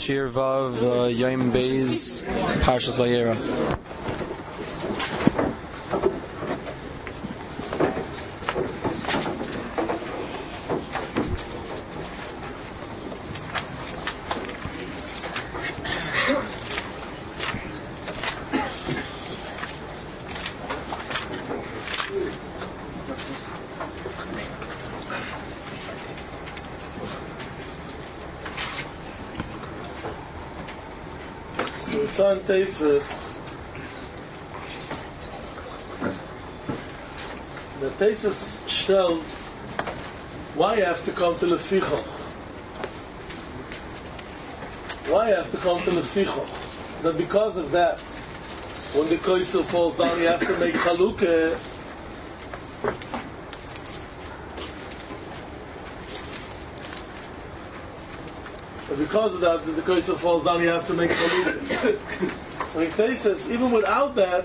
Shir Vav Yom Beis Parshas Vayera. Son Teisves, the Teisves stellt, why you have to come to Lefichoch? Why you have to come to Lefichoch? That because of that, when the Koisel falls down, you have to make Chalukah. But because of that, the Koisel falls down, you have to make Chalukah. Like they says, even without that,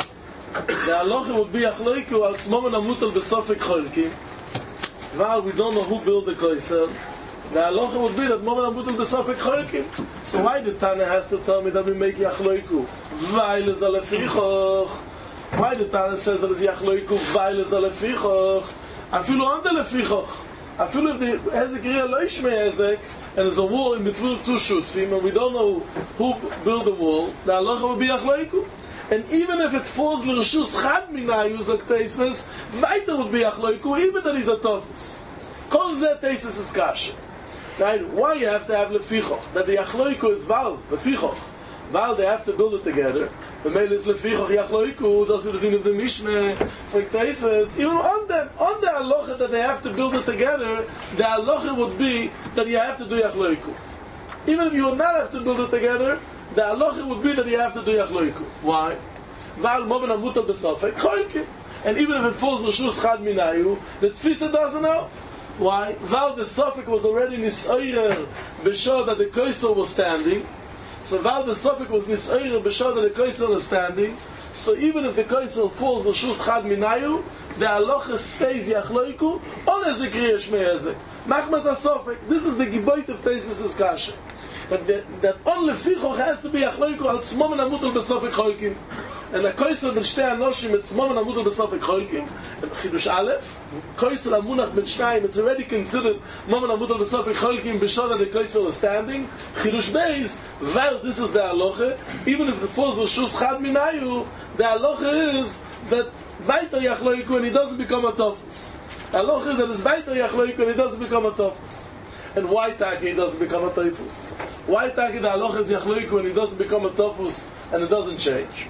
the halacha would be achloiku al tzmomen amutal besofik cholkim. While we don't know who built the Koisel, the halacha would be that momen amutal besofik cholkim. So why the Tana has to tell me that we make achloiku? Weil is alefichoch. Why the Tana says that it's achloiku? Weil is alefichoch. Afilu on the lefichoch. Afilu if the Hezek Riyah lo ishmei Hezek, and there's a wall in between two shutzvim, and we don't know who built the wall, the halacha will be achloiku. And even if it falls l'reshus chad minayu zok teisves, weiter would be achloiku, even that he's a tofus. Kol zeh teisves is kasha. Right? Why you have to have lefichoch? That the achloiku is val, lefichoch. Val, they have to build it together. The mail is lefichoch yachloiku, that's the din of the Mishnah, for teisves. Even on the halacha that they have to build it together, the halacha would be that you have to do yachloiku. Even if you would not have to build it together, the halacha would be that you have to do yachloiku. Why? Val momen amutal besofek cholkim. And even if it falls l'shus chad minayu, the tfisa doesn't know. Why? Val the sofek was already nis'oirer b'shor that the koisel was standing. So Val the sofek was nis'oirer b'shor that the koisel is standing. So even if the koisel falls l'shus chad minayu, the halacha stays yachloiku on ezek riyah shmei ezek. Machmas ha-sofek. This is the giboit of Teisus' kasha. That on lefichoch has to be achloiku al tzmomen amutal besofek cholkim. And a koisel ben shtei anoshim et tzmomen amutal besofek cholkim. And chidush aleph, koisel amunach ben shnayim, it's already considered momen amutal besofek cholkim b'shor that the koisel is standing. Chidush beis, well, this is the halacha. Even if it falls l'shus chad minayu, the halacha is that weiter yachloiku and he doesn't become a tofus. The halacha is that it's weiter yachloiku and he doesn't become a tofus. And why taki he doesn't become a tofus? Why taki the halacha is yachloiku and he doesn't become a tofus and it doesn't change?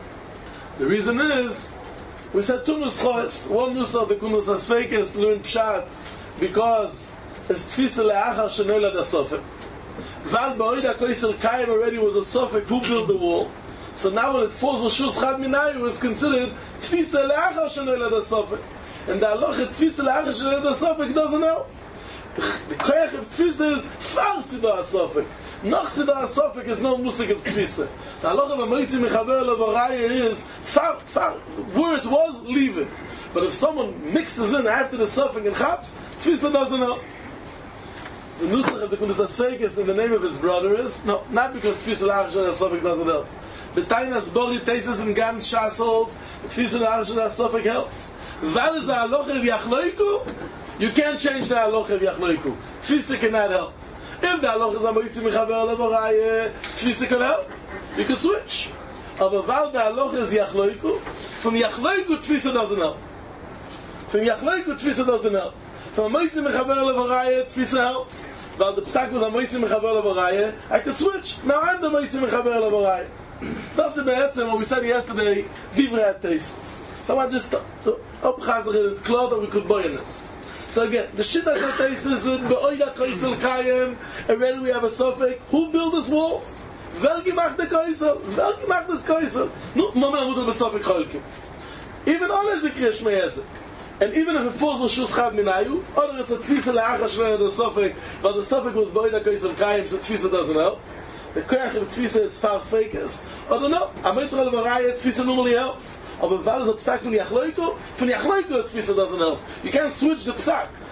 The reason is, we said two nuschos. One nusach, the kunus asfekes, learn pshat, because it's tfisa le'achar shenoilad ha-sofek. Val ba'oid ha-koisel kayim already was a sofek who built the wall. So now when it falls l'shus chad minayu, it's considered tfisa le'achar shenoilad ha-sofek. And the halacha tfisa le'achar shenoilad ha-sofek doesn't help. The koyach of tfisa is far sido ha-sofek. Noch sido ha-sofek is no musik of tfisa. The halacha of Amoitzi Mechaber Levaraya is far, where it was, leave it. But if someone mixes in after the sofek and chaps, tfisa doesn't help. The nusach of the Kundas Asfekes in the name of his brother is, no, not because tfisa le'achar ha-sofek doesn't help. B'tainas Bori Teisus and Gan Shas holds, tfisa le'achar ha-sofek helps. Val is the halacha of yachloiku, you can't change the halacha of yachloiku. Tfisa cannot help. If the halacha is Amoitzi Mechaber Levaraya, tfisa can help. You could switch. Aber weil the halacha is yachloiku, from yachloiku tfisa doesn't help. From yachloiku tfisa doesn't help. From Amoitzi Mechaber Levaraya, tfisa helps. While the psak was Amoitzi Mechaber Levaraya, I could switch. Now I'm the Amoitzi Mechaber Levaraya. That's the be'etzem what we said yesterday, divrei Teisus. So I just upchazer it, clear that we could buy in this. So again, the shit that's not Teisus in be'oida koisel kayem, already we have a sofek. Who built this wall? Wer gemacht der Koisel? Wer gemacht das Koisel? No, momen amutal besofek cholkim. Even on ezek riyah shmei ezek. And even if it falls l'shus chad minayu, or it's a tfisa le'achar shmei the sofek, but the sofek was be'oida koisel kayem, so tfisa doesn't help. The koyach of tfisa is far fakers. I don't know. Amoitzi Levaraya, tfisa normally helps. Aber weil es a psak von yachloiku the tfisa doesn't help. You can't switch the psak.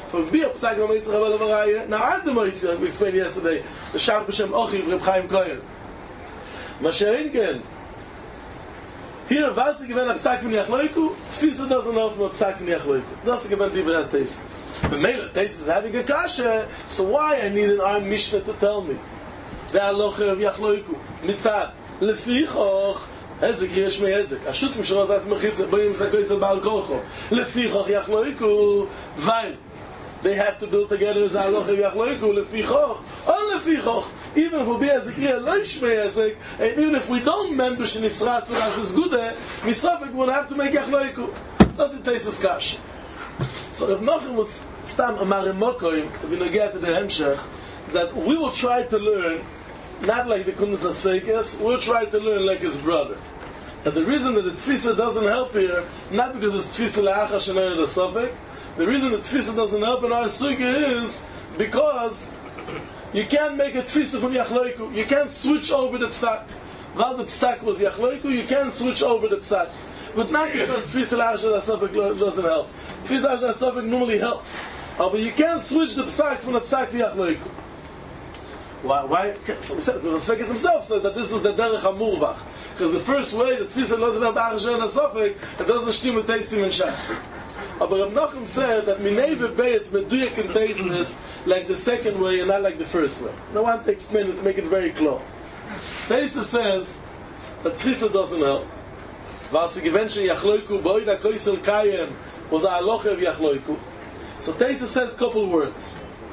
For be a psak no mitzvah Chabal Avaraya. Now at the mitzvah, we explained yesterday, the Shach B'Shem Ochi Reb Chaim Kohen. Mashenken. Here, was is given a psak from Yachloiku? Tfisa doesn't know from a psak from Yachloiku. That's given different tastes. But Mela taste is having a kasha, so why I need an arm Mishnah to tell me? The halacha of Yachloiku. Mitzad. Lefichoch. Hezek yesh me hezek. Ashut mishroz as mechitza boim zakois al baal kocho. Lefichoch Yachloiku. Weil they have to build together as halacha of Yachloiku. Lefichoch. On lefichoch. Even if we be hezek here, lo yesh me hezek, and even if we don't membish in Yisrael to as is good, Misafik would have to make Yachloiku. Doesn't taste as kash. So Reb Nachum was stam amar mokoim, if we get to the hemshech, that we will try to learn not like the Kundas Asfekes, we'll try to learn like his brother. And the reason that the Tfisa doesn't help here, not because it's Tfisa Le'acha Shenayah the Sofek, the reason the Tfisa doesn't help in our Sugya is because you can't make a Tfisa from Yachloiku. You can't switch over the Psak. While the Psak was Yachloiku, you can't switch over the Psak. But not because Tfisa Le'acha the Sofek doesn't help. Tfisa Le'acha the Sofek normally helps. But you can't switch the Psak from the Psak to Yachloiku. Why? So we said, because the Sfekes himself said that this is the Derech HaMurvach. Because the first way that Tfisa doesn't have Achasher and Asofek, it doesn't stim with Teisim and Shas. But Reb Nachum said that Minei V'Bei, it's Meduyek and Teisim like the second way and not like the first way. I want to explain it to make it very clear. Teisim says that Tfisa doesn't help. V'al Sigivenshe Yachloiku, B'oida Koisel Kayem, was a Halocha of Yachloiku. So Teisim says a couple words.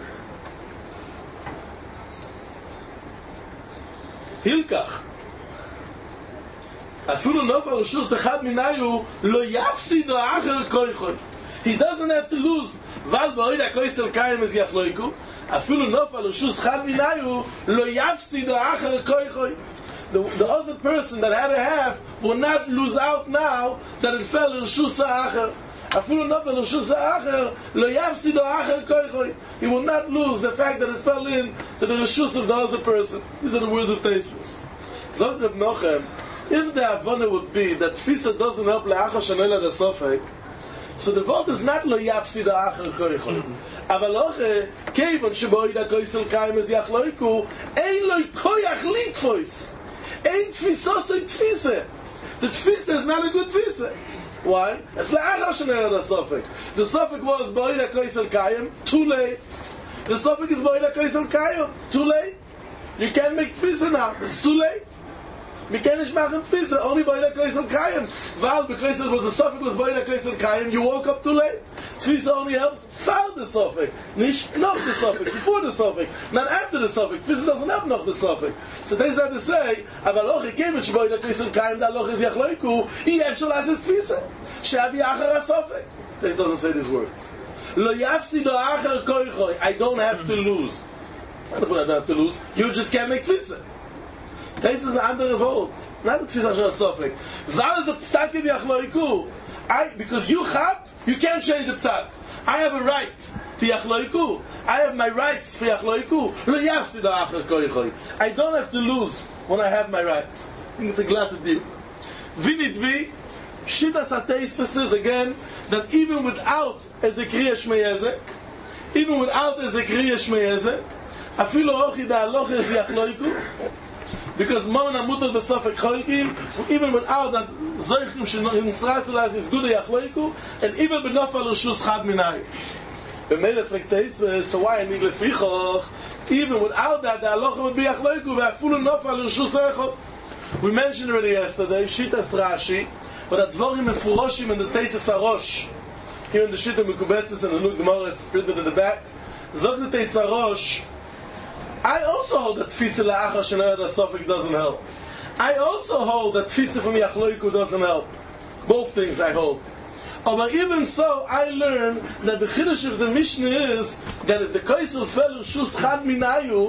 Hilkach. Afilu nofal ushus dechad minayu lo yafsid ha'acher koichoi. He doesn't have to lose. Val ba'oida koisel kayim es yachloiku. Afilu nofal ushus dechad minayu lo yafsid ha'acher koichoi. The other person that had a half will not lose out now that it fell in ushus ha'acher. Afilu nofal ushus ha'acher lo yafsid ha'acher koichoi. He will not lose the fact that it fell in to the reshus of the other person. These are the words of Teisvus. Zog Reb Nochem, if the Havana would be that Tfisa doesn't help le'acha shanela the Sofek, so the word is not lo yapsi da acher koichon. Aval oche, kevon sheboida koisel kaim es yachloiku, ein lo koyach litfois. Ein Tfisa so Tfisa. The Tfisa is not a good Tfisa. Why? It's le'acha shanela the Sofek. The Sofek was boida koisel kaim, too late. The Sofek is boida koisel kaim, too late. You can't make Tfisa now, it's too late. We can't make Tfisa, only boida koisel kaim. Val because was the Sofek was boida koisel kaim, you woke up too late. Tfisa only helps found the Sofek, nicht noch the Sofek, before the Sofek, not after the Sofek. Tfisa doesn't have noch the Sofek. So they had to say, avaloch ikevich boida koisel kaim, da loch is yachloiku, he efshel as his Tfisa. Shavi achar ha-Sofek. This doesn't say these words. Lo yafsi do achar koichoi, I don't have to lose. I don't have to lose. You just can't make Tfisa. This is an andere Wort. Not the Tfisa Shel Sofek. Val is a Psak of Yachloiku. Because you chap, you can't change the Psak. I have a right to Yachloiku. I have my rights for Yachloiku. Lo yafsi do achar koichoi. I don't have to lose when I have my rights. I think it's a glad deal. Vinitvi, Shitas HaTeisvus says again that even without Ezekriya Shmei Ezek, even without Ezekriya Shmei Ezek, Afilu Ochi da Aloch is Yachloiku, because Mamon HaMutal B'Sofek Cholkim, even without that Zeichim Shenitzratulaz is good Yachloiku, and even B'Nofal Rishus Chad Minai. B'Melech Teisvus, so why I need Lefichoch? Even without that, the Aloch would be Yachloiku, V'Afilu Nofal Rishus Echot. We mentioned already yesterday, Shitas Rashi, but Advorim Mefuroshim in the Teises Arosh, here in the Shita Mekubetzes and the Lug Gemara, it's printed in the back. Zog the Teises Arosh, I also hold that Tfisa Le'acha Shenayah the Sofek doesn't help. I also hold that Tfisa from Yachloiku doesn't help. Both things I hold. But even so, I learn that the Chiddush of the Mishnah is that if the Kaisel fell Shus Chad Minayu,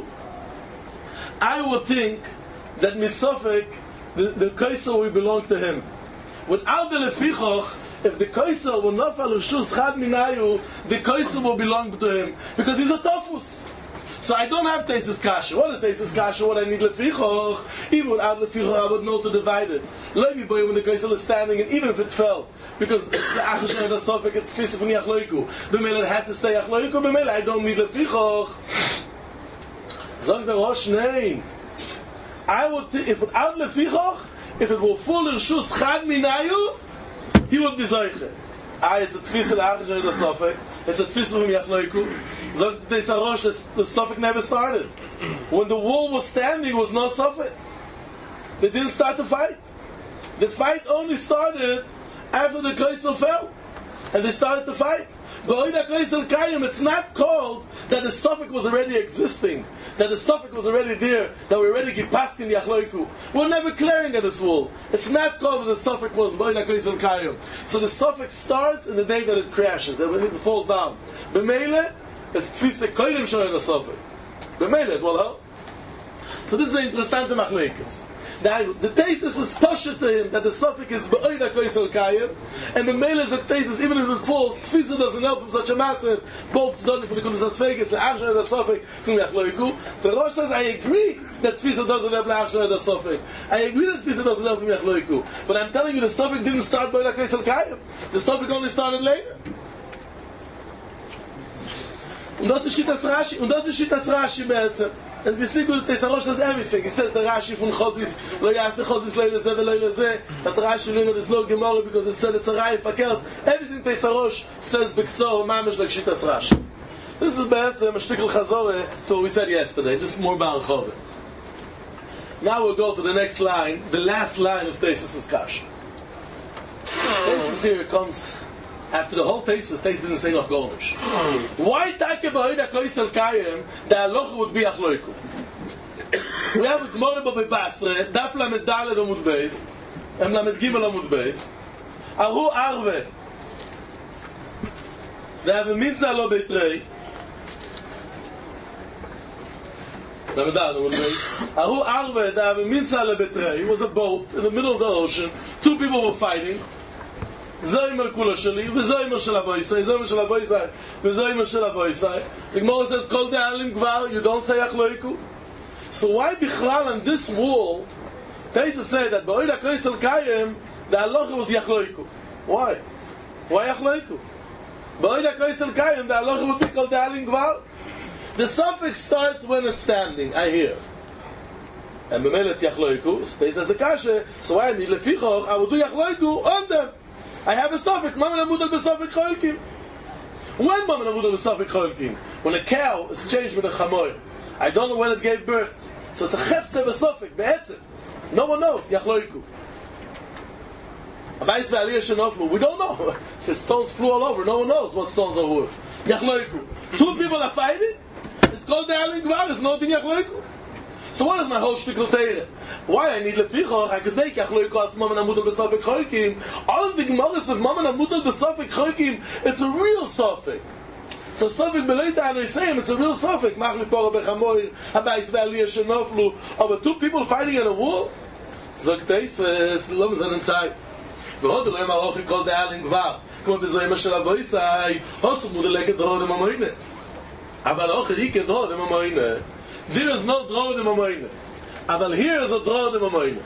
I would think that Misofek, the Kaisel will belong to him. Without the Lefichoch, if the Kaisel will not fall Shus Chad Minayu, the Kaisel will belong to him. Because he's a Tofus. So I don't have Teisus Kasha. What is Teisus Kasha? What I need lefichoch. Even without lefichoch, I would know to divide it. Levi boy when the Kaisel is standing, and even if it fell, because the Achash and the Sofik is Tfisa from Yachloiku. B'mele it had to stay Yachloiku. B'mele I don't need lefichoch. Zog der Rosh, nein. I would, if without lefichoch, if it will full Rishus Chad Minayu, he would be Zoiche. It's a Tfisa Achash and the Sofik. It's a Tfisa from Yachloiku. Zog the Rosh, the Sofik never started. When the wall was standing, there was no Sofik. They didn't start the fight. The fight only started after the Kaisel fell. And they started to fight. But Oida Kaisel Kayim, it's not called that the Sofik was already existing. That the Sofik was already there. That we already give Paskin Yachloiku. We're never clearing at this wall. It's not called that the Sofik was Oida Kaisel Kayim. So the Sofik starts in the day that it crashes. When it falls down. B'meile, it's Tfisa Koyim Shoy the Sofik. B'meile, it will help. So this is an interesting Machlekes. The thesis is pushed to him that the Sofik is Ba'oida Koisel Kayim, and the male is a thesis, even if it falls, Tfisa doesn't help from such a matter, both done from the Kudus HaSfeikis, the Achshar and the Sofik from Yachloiku. The Rosh says, I agree that Tfisa doesn't help the Achshar and the Sofik. I agree that Tfisa doesn't help from Yachloiku. But I'm telling you, the Sofik didn't start Ba'oida Koisel Kayim. The Sofik only started later. Und das ist Shittas Rashi be'etzem. And we see good that Rosh says everything. He says the Rashi from Chozis, lo yase Chozis lo yelezeh v'lo yelezeh. That Rashi there's no Gemara because it said it's a Rai Fakert. Everything that Rosh says b'ktzor mamish like Shittas Rashi. This is be'etzem a shtickle chazore to what we said yesterday. Just more ba'archove. Now we'll go to the next line, the last line of Tesis' Kash. Tesis here comes after the whole thesis didn't say noch Gornish. Why take Ba'oida Koisel Kayim, the halacha would be Achloiku? We have a Gemara B'Basra, Daf Lamed Daled Amud Beis, Lamed Gimel Amud Beis, Aru Arve, they have a Mitzah Lo Beitrei, Lamed Daled Amud Beis, Aru Arve, they have a Mitzah Lo Beitrei. It was a boat in the middle of the ocean, two people were fighting, Zaymer Kula Shali, V'Zaymer Shel Avoisai, Zaymer Shel Avoisai, V'Zaymer Shel Avoisai. The Gemara says, Kol De'alim Gvar, you don't say Achloiku. So why Bichlal on this wall, Teisa said that Ba'oida Koisel Kayim, the halacha was Yachloiku. Why? Why Yachloiku? Ba'oida Koisel Kayim, the halacha would be Kol De'alim Gvar. The suffix starts when it's standing, I hear. And B'mele it's Yachloiku, so Teisa says a kasha, so why I need Lefichoch, I will do Yachloiku on them. I have a suffix. Maman amudal b'suffix cholkim. When maman amudal b'suffix cholkim? When a cow is changed with a chamoy. I don't know when it gave birth. So it's a chefse b'suffix, be'etzem. No one knows. Yachloiku. Abayis ve'aliyah shenoflu. We don't know. The stones flew all over. No one knows what stones are worth. Yachloiku. Two people are fighting. It's called the Alin Gvar. It's not in Yachloiku. So what is my whole shtickle teire? Why I need lefichoch? I could make Yachloiku atzmam and amudal b'safek cholkim. All of the gemaras of Maman amudal b'safek cholkim, it's a real safek. It's a safek beleita anoisayim. It's a real safek. Machli pora bechamoir habayis ve'aliyah shenoflu. But two people fighting in a war. Zokteis lo mezanen tzai. V'hodu lo yem arochi kol de'alin gvar. Kmo b'zoyim shel avoisai. Hosu mudeleket dro dem amoyne. Aval ochi ike dro dem amoyne. There is no draw de mamoyne. Aval here is a draw de mamoyne.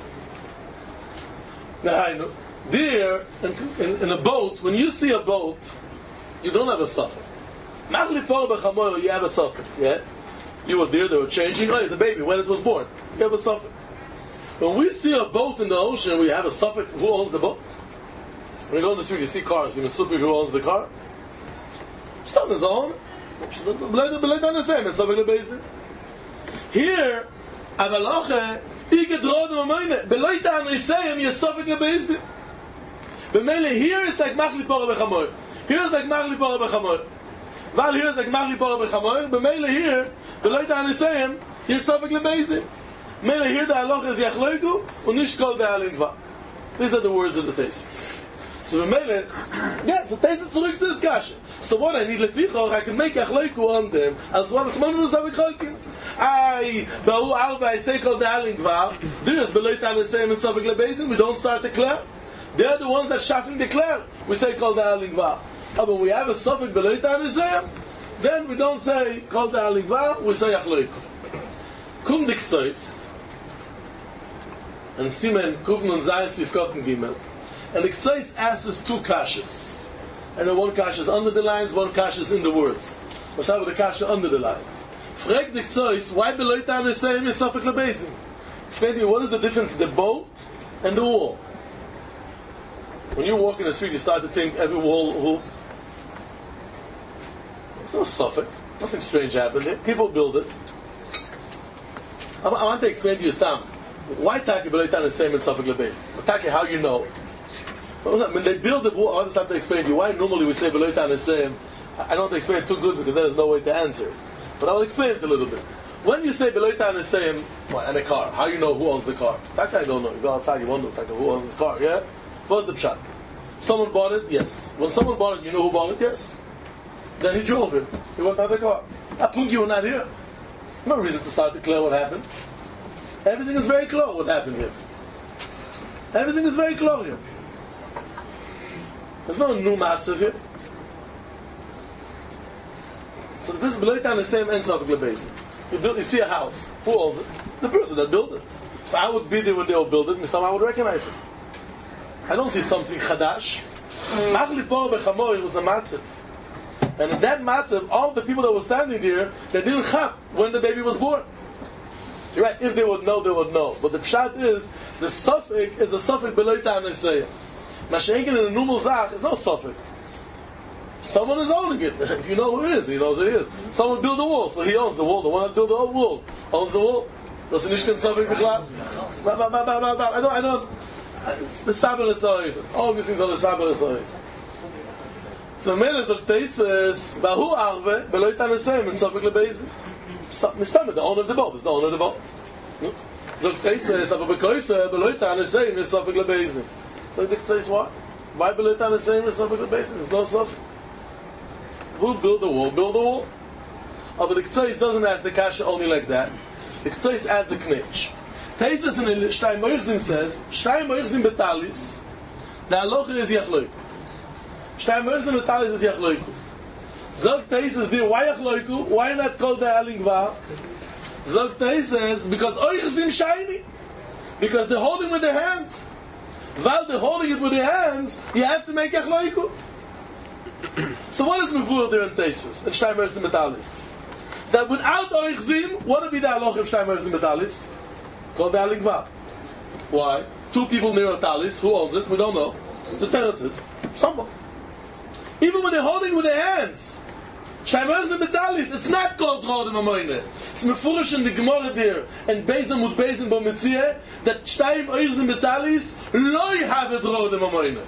Now, there, in a boat, when you see a boat, you don't have a suffix. Machli por bechamoy, you have a suffix. Yeah? You were there, they were changing. Oh, it's a baby, when it was born. You have a suffix. When we see a boat in the ocean, we have a suffix. Who owns the boat? When you go in the street, you see cars. You know, who owns the car? It's not his own. Here, Avaloche, Igedrod Mamoyne, Beloita Anoisayim, Yesofik Lebeizdim. B'mele, here is like Machli Pora Bechamoy. Here is like Machli Pora Bechamoy. Val here is like Machli Pora Bechamoy. B'mele here, Beloita Anoisayim, Yesofik Lebeizdim. Mele here, the Aloche is Yachloiku, Unishkol de Alingva. These are the words of the Tesis. So B'mele, yeah, so Tesis zurück to this kasha. So what I need lefichoch, I can make Yachloiku on them, as well as Manu Zavik Cholkin. Ba'u Alva, I say called the Alingvar. There is Beloita Anoisayim and Sofik Lebeizdim. We don't start the Kler. They're the ones that shafting the Kler. We say called the Alingvar. But when we have a Sofik Beloita Anoisayim, then we don't say Kol the Aligva, we say Achloiku. Kum dik Tzois, and Simen Kufn und Zayin Sivkot and Gimel, and the Tzois asks two kashas. And then one kasha is under the lines, one kasha is in the words. We'll start with the kasha under the lines. Frag dik Tzois, why below Tanu Seim is Sofek LeBezdin? Explain to you, what is the difference the boat and the wall? When you walk in the street, you start to think every wall, there's no suffix. Nothing strange happened there. People build it. I want to explain to you, Stam, why Taki Beleitan is same in Suffolk Lebeis? Taki, how you know? What was that? When they build the wall, I want to explain to you why normally we say Beleitan is same. I don't want to explain it too good because there's no way to answer. But I will explain it a little bit. When you say Beleitan is same, and a car, how you know who owns the car? Taki, I don't know. You go outside, you wonder who owns this car, yeah? What's the pshat? Someone bought it? Yes. When someone bought it, you know who bought it? Yes. Then he drove it. He went out the car. Apung, you were not here. No reason to start to clear what happened. Everything is very clear what happened here. Everything is very clear here. There's no new matzav here. So this is Beleitan the same end of the base. You see a house. Who owns it? The person that built it. If I would be there when they will build it, Mr. I would recognize it. I don't see something chadash. Machli por bechamor, it was a matzav. And in that matzav, all the people that were standing there, they didn't chap when the baby was born. You're right, if they would know, they would know. But the pshat is, the suffix is a suffix beloita anesaya. Mashenkin in a normal zach is no suffix. Someone is owning it. If you know who it is, he knows who it is. Someone built the wall, so he owns the wall. The one that built the wall owns the wall. Does the nishkin suffix b'chlal? I don't. The Saber is all these things are the Saber is. So Mele sagt Teisves, Bahu Arve, Beloit Anesem, and Sofik Lebeizim. Mistamid, the owner of the boat, is the owner of the boat. Sagt Teisves, aber Bekoise, Beloit Anesem, is Sofik Lebeizim. So the says what? Why Beloit Anesem is Sofik Lebeizim? There's no Sofik. Who built the wall? Build the wall. But the Ktsois doesn't ask the kasha only like that. The Ktsois adds a knitch. Teisves in the Shtayim Moichzim says, Shtayim Moichzim Betalis, the halacha is Yachloiku. Shtayim Moichzim Betalis is Yachloiku. Zog Teisves dir, why Yachloiku? Why not call the Alingva? Zog Teisves, because Oichzim shiny. Because they're holding with their hands. While they're holding it with their hands, you have to make Yachloiku. So what is Mevur there in Teisves, in Shtayim Moichzim Betalis? That without Oichzim, what would be the halacha of Shtayim Moichzim Betalis? Called the Alingva. Why? Two people near a talis. Who owns it? We don't know. The teretz it. Someone. Even when they're holding with their hands. Shaimerz and Betalis, it's not called Rodim Amoyne. It's mefurish in the Gemara there, and Beizem with Beizem Bomitzieh, that Shtayim Oiz and Betalis, loy have it Rodim Amoyne.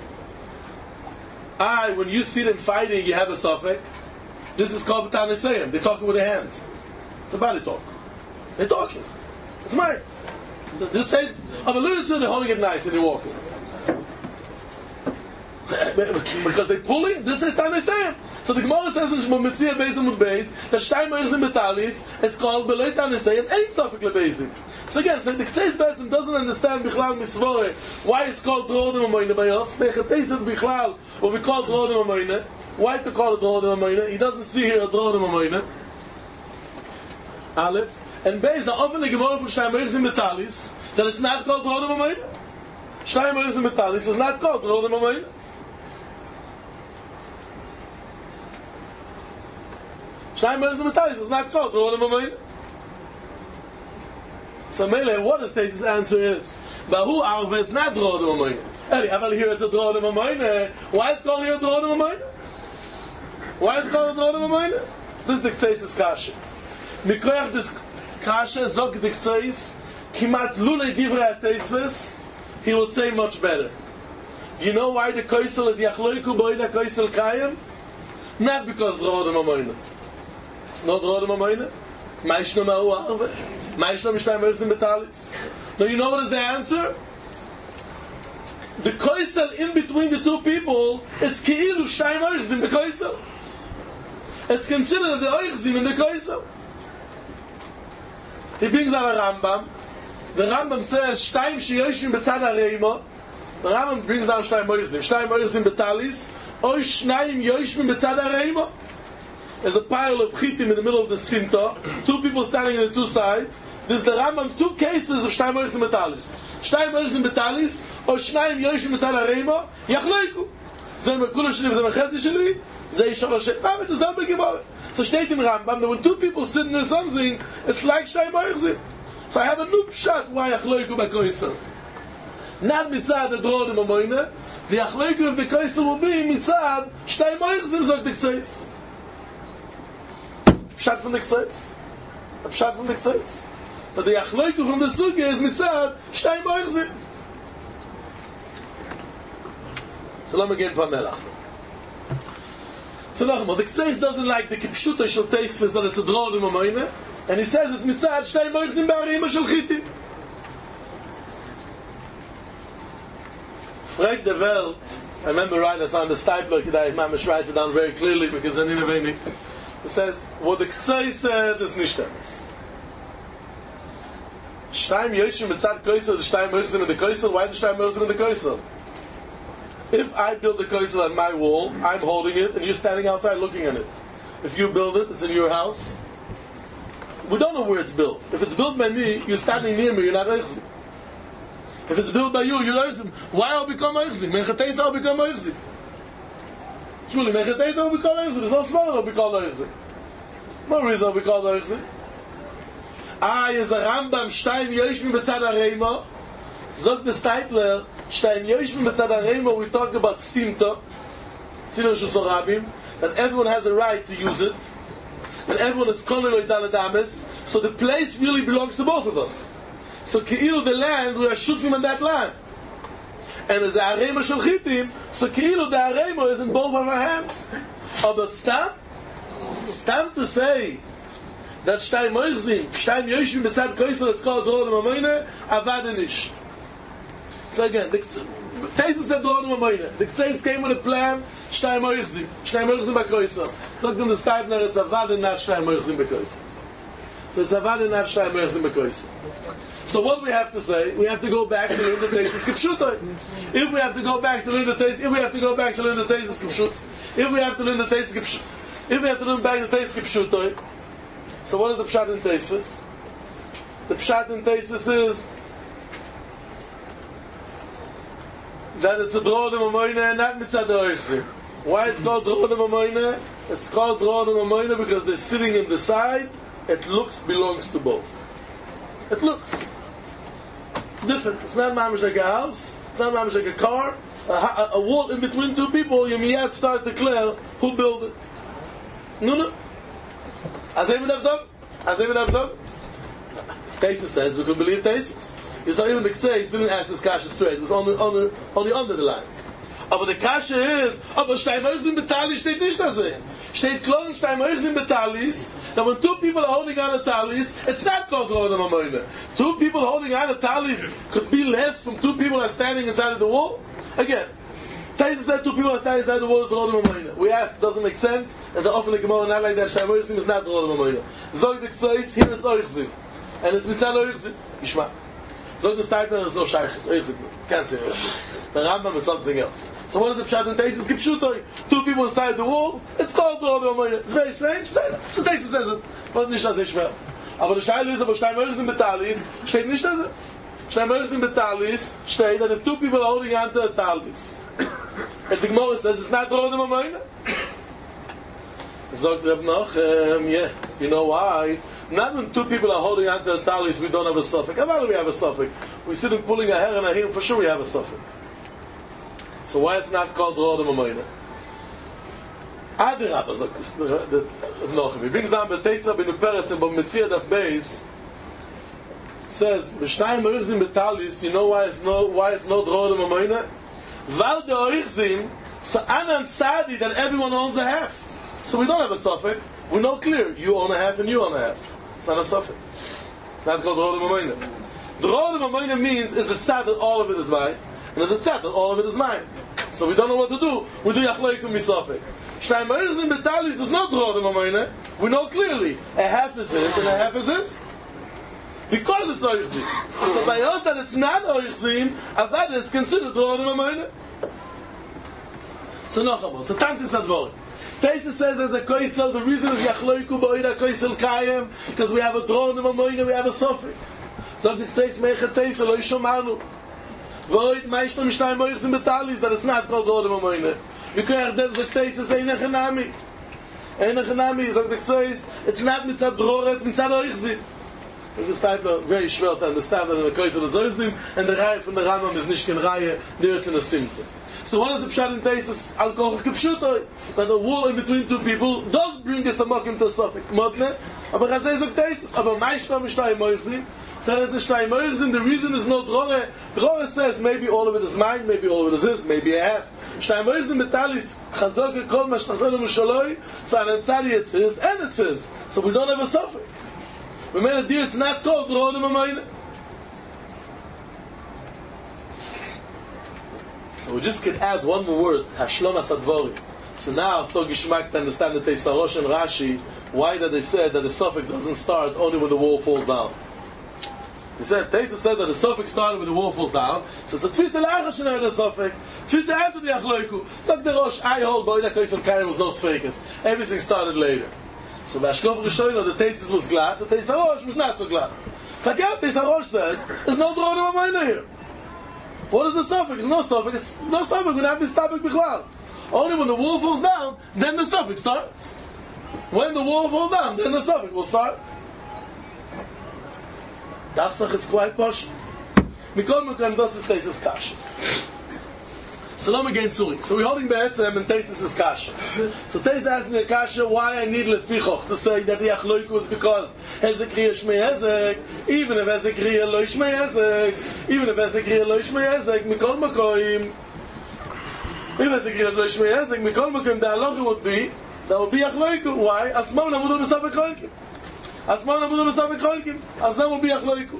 When you see them fighting, you have a suffix. This is called Betanisayim. They're talking with their hands. It's a body talk. They're talking. It's mine. This says, I'm alluded to, they're holding it nice and they're walking. Because they pull it, this is Tanisayim. So the Gemara says in Shmomitzia Beizim with Beiz, that Shtayim Erzim Betalis, it's called Belei Tanisayim, ain't Sofik LeBeizdin. So again, so the Ktseis Beizim doesn't understand Bichlal Misvore, why it's called Drodim Amoyne by us, Mechateis Bichlal, or we call Drodim Amoyne. Why to call it Drodim Amoyne? He doesn't see here a Drodim Amoyne. Aleph. And based on often the Gemara for Shtayim Erzim Betalis, that it's not called Drodim Amoyne. Shtayim Erzim Betalis is not called Drodim Amoyne. Shtayim Erzim Betalis is not called Drodim Amoyne. So Mele, what is Teis's answer is? Bahu Arve is not Drodim Amoyne. Aval here it's a Drodim Amoyne. Why it's called here Drodim Amoyne? Why it's called Drodim Amoyne? This is the Teis's kasha. Mikoyach this kasha zog the Ktseis kimat lule divrei Teisves, he would say much better. You know why the koisel is yachloiku boi the koisel kayim? Not because Drodim Amoyne. It's not Drodim Amoyne. Maishno ma'u arve. Maishno mishtayim erzim betalis. Now you know what is the answer? The koisel in between the two people, it's ki'ilu shtayim erzim the koisel. It's considered the oichzim in the koisel. He brings out a Rambam. The Rambam says, Shtayim sheyoshvim b'tzad hareimo. The Rambam brings down Shtayim oichzim. Shtayim oichzim betalis. Oy shnayim yoshvim b'tzad hareimo. There's a pile of chitim in the middle of the simta, two people standing on the two sides. There's the Rambam, two cases of shtayim oichzim betalis. Shtayim oichzim betalis, or shnayim yoshim mitzad hareima, yachloiku. Zeh mekula sheli v'zeh mechezi sheli, zeh yishov Hashem. V'amet is not begimor. So steht in Rambam that when two people sit near something, it's like shtayim oichzim. So I have a new pshat why yachloiku b'koisel. Not mitzad the drodim amoyne, the yachloiku of the koisel will be mitzad shtayim oichzim zog the k'tzeis. Pshat from the k'tzeis. A pshat from the k'tzeis. But the yachloiku from the sugya is mitzad shtayim oichzim. So let me get Pamelach. So Nachman, the Kseis doesn't like the Kipshuta shel Teisfus that it's a drodim amoyne, and he says it's mitzad shtayim oichzim ba'arima shel chitim. Frag the Welt, I remember writing this on the Stipler, Kedai Mamish writes it down very clearly because I didn't have any. He says, what the Kseis said is nishtanis. Shtayim yoshim mitzad koisel, the shtayim oichzim in the koisel, why the shtayim oichzim in the koisel? If I build the koisel on my wall, I'm holding it, and you're standing outside looking at it. If you build it, it's in your house. We don't know where it's built. If it's built by me, you're standing near me, you're not oichzim. If it's built by you, you're oichzim. Why I'll become oichzim? Mechateis I'll become oichzim. Shmuli, mechateis I'll become oichzim. There's no small I'll become oichzim. No reason I'll become oichzim. Is a Rambam, shtayim yoshim b'tzad hareima. Zog the Stipler, shtayim yoshim b'tzad hareima, we talk about simta, tzilur shel sorabim, that everyone has a right to use it, and everyone is koneloi daladames, so the place really belongs to both of us. So keilu the land, we are shutfim on that land. And as a hareima shel chitim, so keilu the hareima is in both of our hands. Aber stam to say, that shtayim oichzim, shtayim yoshim b'tzad koisel, it's called drodim amoyne, avada nish. So again, the Taisus said drodim amoyne. The Kseis came with a plan, shtayim oichzim b'koisel. So the Stipler, it's avada not shtayim oichzim b'koisel. So it's avada not shtayim oichzim b'koisel. So what do we have to say? We have to go back to learn the Taisus kipshutoi. If we have to go back to learn the Taisus, kipshut. If we have to learn the Taisus kipshut. If we have to learn back the Taisus kipshutoi. So what is the pshat in Teisvus? The pshat in Teisvus is that it's a drodim amoyne and not mitzad oichzim. Why it's called drodim amoyne? It's called drodim amoyne because they're sitting in the side. It belongs to both. It looks. It's different. It's not mamish like a house. It's not mamish like a car. A wall in between two people, you miyad start to declare who built it. No. As even Avzog. Taisus says we could believe Taisus. You saw even the Kseis didn't ask this kasha straight. It was only under the lines. Aber the kasha is, aber shtayim oichzim betalis steht nicht da sehen. Steht klar in shtayim oichzim betalis that when two people are holding on a talis, it's not called drodim amoyne. Two people holding on a talis could be less from two people are standing inside of the wall. Again, Taisus said two people are standing inside the wall is drodim amoyne. We asked, doesn't make sense? As an often a Gemara not like that, shtayim oichzim is not drodim amoyne. Zog the Kseis, here it's oichzim. And it's mitzad oichzim. Yishma. Zog the Stipler, there's no shaychus. Oichzim. Can't say oichzim. The Rambam is something else. So what is the pshat in Taisus kipshutoi? Two people inside the wall, it's called drodim amoyne. It's very strange. So Taisus says it. But nicht as ich schwer. Aber the shayla is, aber shtayim oichzim betalis, steht nicht as it. Shtayim oichzim betalis, steht that if two people are holding on to a talis, and the Gemara says it's not drodim amoyne. Zog Reb Nachem, yeah, you know why? Not when two people are holding on to the talis, we don't have a suffix. How we have a suffix? We sit and pulling a hair and a heel, for sure we have a suffix. So why it's not called drodim amoyne? Adirabba, zog the Nachem. He brings down B'teis Rabbeinu Peretz and B'metzia Daf Beis, says, B'shtayim oichzim betalis, you know why it's no drodim amoyne? Val de oichzim, so anan tzadi that everyone owns a half. So we don't have a suffix. We know clear. You own a half and you own a half. It's not a suffix. It's not called drodim amoyne. Drodim amoyne means is the tzad that all of it is mine, and is the tzad that all of it is mine. So we don't know what to do. We do yachloikum misafik. Shtayim oichzim betalis is not drodim amoyne. We know clearly a half is his and a half is his. Because it's oichzim. So by us that it's not oichzim, avad it's considered drodim amoyne. So nachamos. So tantis advorim. Taisa says as a koisel, the reason is yachloiku ba'oida koisel kayem, because we have a drone in Mamoina, we have a suffix. So the says meicha Taisa lo yishomanu. V'oid ma'ishno mishnayim moichs in betalis, that it's not called drone in Mamoina. V'koyach dev zog Taisa say nechanami. Nechanami, so the says, it's not mitzad drore, it's mitzad oichzi. So this type of very schwer to understand that in the koisel is oichzim, and the Reihe from the Rambam is nicht in Reihe, there it's in a simple. So one of the pshat in Taisus al koch kipshutoi, that a wall in between two people does bring a samokim to a suffix modne, aber Chazay zog Taisus, aber ma'ishtam shtay moichzim, there is a shtay moichzim, the reason is not drore. Drore says maybe all of it is mine, maybe all of it is this, maybe a half. Shtay moichzim metalis chazok kol ma shtachzelu mushaloi, so an etzali it's his and it's his, so we don't have a suffix. We made a deal, it's not called drore d'mamayne. So we just can add one more word, Hashlom Asadvori. So now, so Gishmak to understand that Teisarosh and Rashi, why that they said that the suffix doesn't start only when the wall falls down. We said, Teisa said that the suffix started when the wall falls down, so it's a Tfisa L'Acha Shenei the suffix, Tfisa after the Achloiku. It's like the Rosh, I hold, Boida Koisel Kayim was no Sfeikis. Everything started later. So Bashkov Rishono, the Teisis was glad, the Teisarosh was not so glad. Forget, Teisarosh says, there's no Drone of Amayna here. What is the suffix? There's no suffix. It's no suffix. We don't have this topic b'chlal. Only when the wall falls down, then the suffix starts. When the wall falls down, then the suffix will start. Dafzach is quite posh. Mikol Mekam, das ist Teisus Kasha. So now we get Zurich. So we're holding Be'etzem and Teisus is Kasha. So Teisus asking the Kasha why I need Lefichoch to say that the Achloiku is because Hezek Riya Shmei Hezek, even if Hezek Riya Lo Shmei Hezek, even if Hezek Riya Lo Shmei Hezek, Mikol Makoim, if Hezek Riya Lo Shmei Hezek, Mikol Makoim, the halacha would be, that would be Achloiku. Why? Atzmam Namudu B'Savik Cholkim. Atzmam Namudu B'Savik Cholkim. As that would be Achloiku.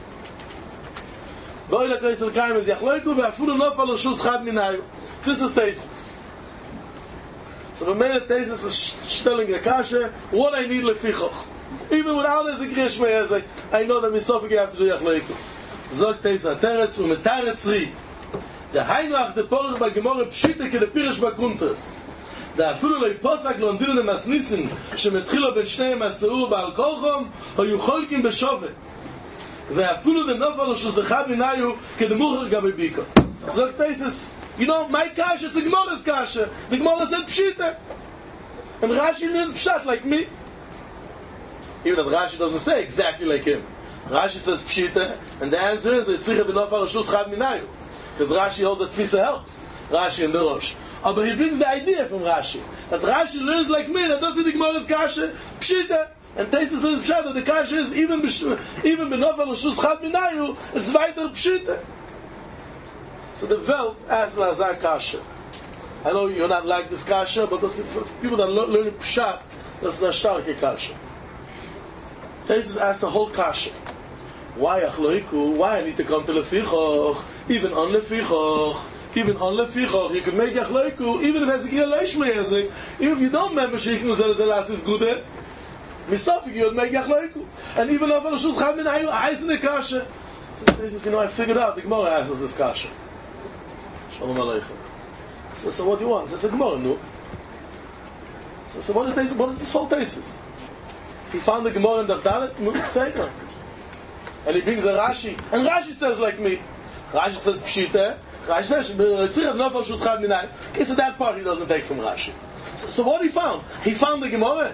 Boila Koisel Kayim is Yachloiku, ve'afulu nofal l'shus chad minayu. This is Teisus. So the main Teisus is telling the Kasha, what I need lefichoch. Even without Hezek Riya Shmei Hezek, I know that misofik you have to do Yachloiku. Zog Teisa Teretz, u'metaretz ri. The Hainach, the Porach ba'gemore pshite ke the Pirish ba'kuntas. The afulu lo yiposak lo ndinu nemasnisin, shemetchilo ben shnei mas'ur ba'al kolchom, ho yucholkim b'shovet. ואפילו the nofal shus the chabinayu kedemucher gabe bika. So Teisus, you know, my kasha, it's a Gemara's kasha. The Gemara said pshita, and Rashi learned pshat like me. Even that Rashi doesn't say exactly like him. Rashi says pshita, and the answer is letzricha the nofal shus chabinayu, because Rashi holds that Tfisa helps Rashi and the Rosh. But he brings the idea from Rashi that Rashi learns like me. That doesn't the Gemara's kasha pshita. And Teisus says pshat that the kasha is even benofel shus chad minayu, it's weiter pshita. So the Welt asks Lazar kasha. I know you're not like this kasha, but for people that learn pshat, this is a starke kasha. Teisus asks the whole kasha. Why achloiku? Why I need to come to lefichoch? Even on lefichoch. Even on lefichoch, you can make achloiku. Even if Hezek Riya Lo Shmei Hezek, even if you don't remember sheiknu zelas is good. Misafik, you would make Yachloiku. And even if Shus Chad Minayu, I in the Kasha. So he says, you know, I figured out, the Gemara asks this Kasha. Shalom Aleichem. So what do you want? It's a Gemara, no? So what is this whole thesis? He found the Gemara in Davdalet, Sefer. And he brings a Rashi. And Rashi says like me. Rashi says Pshita. Rashi says, Shus Chad Minayu. Okay, so that part he doesn't take from Rashi. So what he found? He found the Gemara.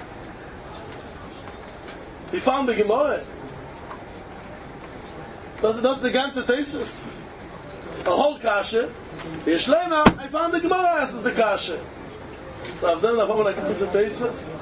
He found the Gemara. Das the ganze Teisus. A whole kasha. Yeshlema, I found the Gemara asks the kasha. So I've done the whole ganze Teisus.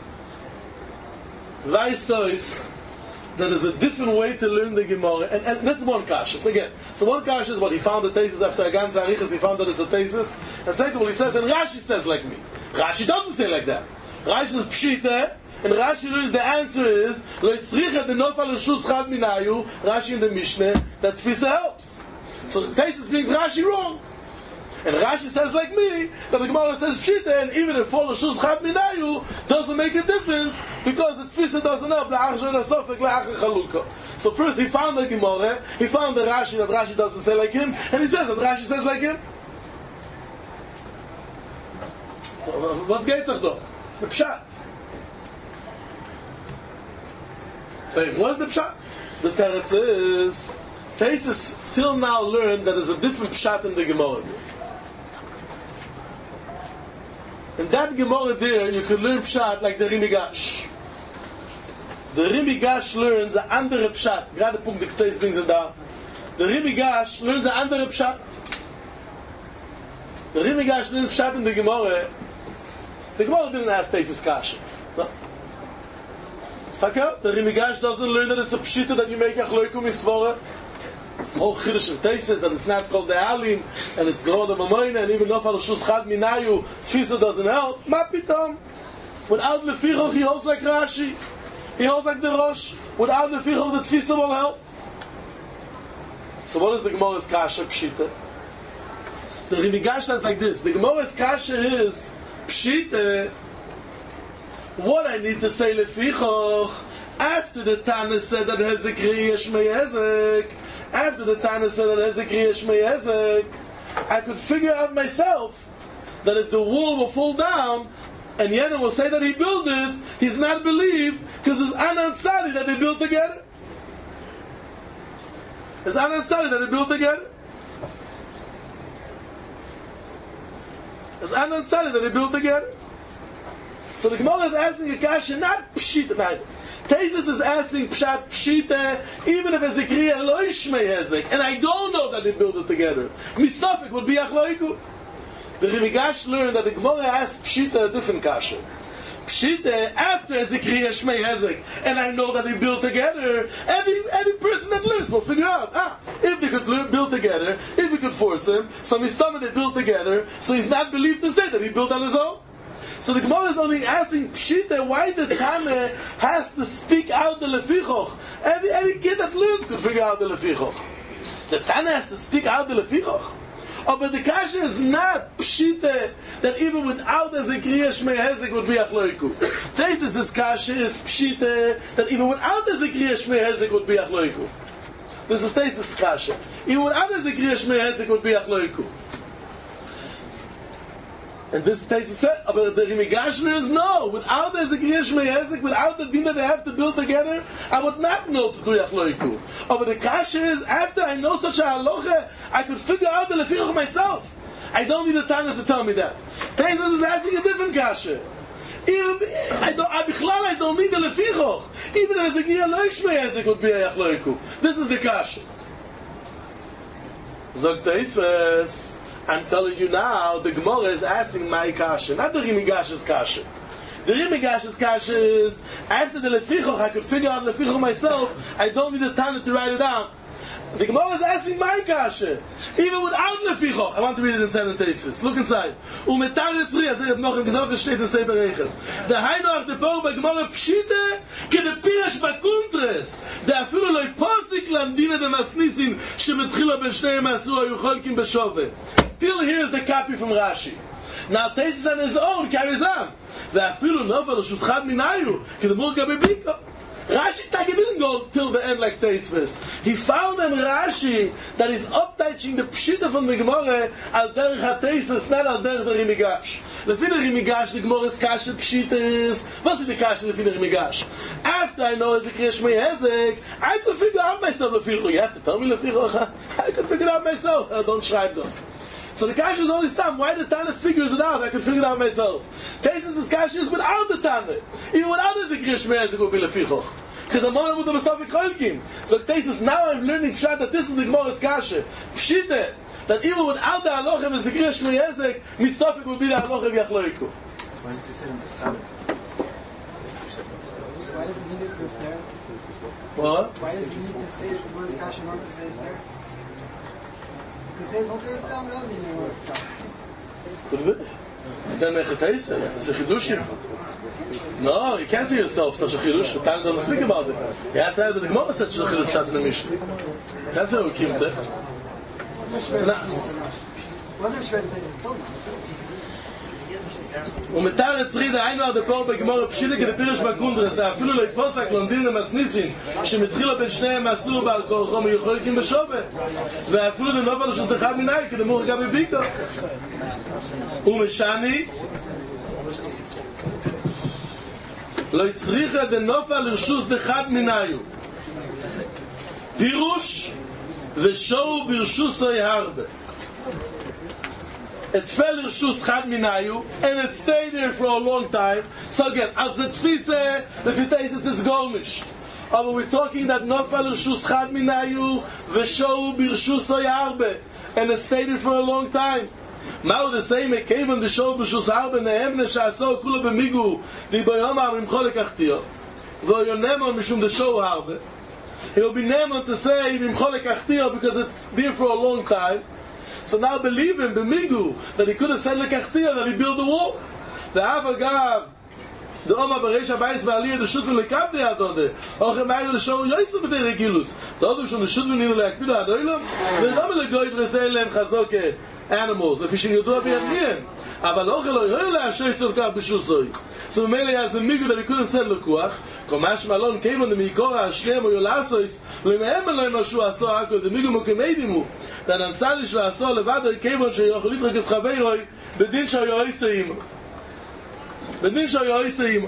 Weißt du, there is a different way to learn the Gemara. And this is one kasha. So again, one kasha is what he found the Teisus after a ganze Arichas, he found that it's a Teisus. And second of all, he says, and Rashi says like me. Rashi doesn't say like that. Rashi says Pshita. And Rashi knows the answer is lo yitzricha the nofal l'shus chad minayu. Rashi in the Mishnah that Tfisa helps. So Teisus brings Rashi wrong, and Rashi says like me that the Gemara says pshita, and even if fall l'shus chad minayu doesn't make a difference because the Tfisa doesn't help la'ach shel asofek la'ach chalukah. So first he found the Gemara, he found the Rashi that Rashi doesn't say like him, and he says that Rashi says like him. Was geht sich da? The Pshat. Wait, what is the Pshat? The Teretz is, Taisus till now learned that there's a different Pshat in the Gemara. In that Gemara there, you could learn Pshat like the Rimigash. The Rimigash learns an andere Pshat. Gerade Punkt, die Kzeis brings it down. The Rimigash learns an andere Pshat. The Rimigash learns Pshat in the Gemara. The Gemara didn't ask Taisus Kasha. No. The Rimigash doesn't learn that it's a Pshita that you make Achloiku Misvora. It's a whole Chiddush of Taisus that it's not called the Alim and it's the Roda Mamoina and even Nofal Shus Chad Minayu Tfisa doesn't help. Ma pitam. Without Lefichoch he holds like Rashi. He holds like the Rosh. Without Lefichoch the Tfisa will help. So what is the Gemara's Kasha Pshita? The Rimigash says like this. The Gemara's Kasha is Pshita. What I need to say Lefichoch after the Tana said that Hezek Riyesh Meyezek, after the Tana said that Hezek Riyesh Meyezek, I could figure out myself that if the wall will fall down and Yenim will say that he built it, he's not believed because it's Anan Sadi that they built together. It's Anan Sadi that they built together. It's Anan Sadi that they built together. So the Gemara is asking a kasha, not Pshita, neither. Taisus is asking Pshat Pshita, even if Ezekriya lo Yishmei Hezek, and I don't know that they build it together. Mistafik would be Achloiku. The Rimigash learned that the Gemara asked Pshita a different kasha. Pshita, after Ezekriya Shmei Hezek, and I know that they build together, every person that learns will figure out, if they could build together, if we could force him, so Mistama they built together, so he's not believed to say that he built on his own. So the Gemara is only asking Pshita why the Tana has to speak out the Lefichoch. Every kid that learns could figure out the Lefichoch. The Tana has to speak out the Lefichoch. Oh, but the Kasha is not Pshita that even without Ezekriya Shmei Hezek would be Achloiku. Taisus' Kasha is Pshita that even without Ezekriya Shmei Hezek would be Achloiku. This is Taisus' Kasha. Even without Ezekriya Shmei Hezek would be Achloiku. And this Taisus said, but the Rimigashner is no. Without the Ezekriya Shmei Hezek, without the din that they have to build together, I would not know to do Yachloiku. Oh, but the Kasha is, after I know such a halacha, I could figure out the Lefichoch myself. I don't need a Tana to tell me that. Taisus is asking a different Kasha. Even, I don't need the Lefichoch. Even if Ezekriya lo Shmei Hezek would be a Yachloiku. This is the Kasha. Zog Taisus. I'm telling you now, the Gemara is asking my kasha, not the Rimigash's kasha. The Rimigash's kasha is, after the Lefichoch, I could figure out Lefichoch myself, I don't need the time to write it down. The Gemara is asking my kasha. Even without Lefichoch, I want to read it inside the Taisus. Look inside. Umetar Yitzri, as I have noch im gesagt, es steht in Sefer Reichel. Der Heino ach de Por bei Gemara Pshite, ke de Pirash Bakuntres, de afilu lo yposik landina de Masnisin, shemetchila ben shnei Masur ayu cholkim beshove. Till here is the copy from Rashi. Now Taisus on his own carries on. The afilu nofal shus chad minayu, ke de murga bebiko. Rashi didn't go till the end like Taisus. He found in Rashi that he's upteaching the Pshita from the Gemara al derech ha-Taisus, not al derech the Rimigash. Lefi the Rimigash, the Gemara's kasha Pshita is, what's the kasha lefi the Rimigash? After I know Ezekriya Shmei Hezek, I can figure out myself Lefichoch. You have to tell me Lefichoch. I can figure it out myself. Don't schreibe das. So the kasha is only stop. Why the Tana figures it out? I can figure it out myself. Taisus' kasha is without the Tana. Even without the Ezekriya Shmei Hezek will be Lefichoch. Because I'm on with the Mustafik Cholkim. So Taisus, now I'm learning Pshat that this is the Gemara's kasha. Pshita, that even without the halacha of Ezekriya Shmei Hezek, Mustafik will be the halacha of Yachloiku. Why does he say in the Tana? Why does he need it for his parents? What? Why does he need to say his Gemara's kasha in order to say his parents? Could be. Then it's a chidushim. No, you can't see yourself such a chidush. The Tana doesn't speak about it. You have to have the Gemara such a chidush in the Mishnah. You can't say Ukimte. Wasn't sure that he's still not. ומתר יצרי דהיינו עד הפור בגמור פשיטה כדפירש בקונדרס אפילו לא יפוסק לומדין למסניסין שמתחילו בין שניהם אסור בעל כורחו מיוחלקים בשווה ואפילו דנובל שזכה מנהל כדמור גם בביקו ומשני לא הצריכה דנופה לרשוס דחד מנהיו. פירוש ושואו ברשוסוי הרבה. It fell Rishus Chad Minayu, and it stayed there for a long time. So again, as the Tfise, the Fitesis, it's Gormish. But we're talking that no fell Rishus Chad Minayu, V'show B'Rishus Oyarbe, and it stayed there for a long time. Mao the same, it came on the show B'Rishus Arbe, Nehem Neshaso Kula B'Migu, Di Boyoma Rimchol Ekachtio, V'Yonemon Mishum the show Arbe. He will be Nemon to say Rimchol Ekachtio because it's there for a long time. So now believe him, b'migu, that he could have said lekachtia, that he built the wall. The Avagav, the Oma Bereisha Bayis V'Aliyah, the Shutfin lekabdi adode, Ochem Ayr the Show Yoysa b'dei Regilus, the Odom Shon the Shutfin ninu leakpido adoylom, the Dome legoydres deilem chazoke animals, the fishing yodua b'yadnien, אבל אוכל לא יהיה להשאי צולקח בשוסוי. So ממילא היה זה מיגו that he could have said לקוח, כמש מלון כיוון דמיקור השניהם או יולסויס, למהם לא ימשו עשו הכל, דמיגו מוקמיידימו, דננסה לי שלעשו לבד כיוון שיוכל להתרכז חברוי, בדין שהיו עיסאים. בדין שהיו עיסאים.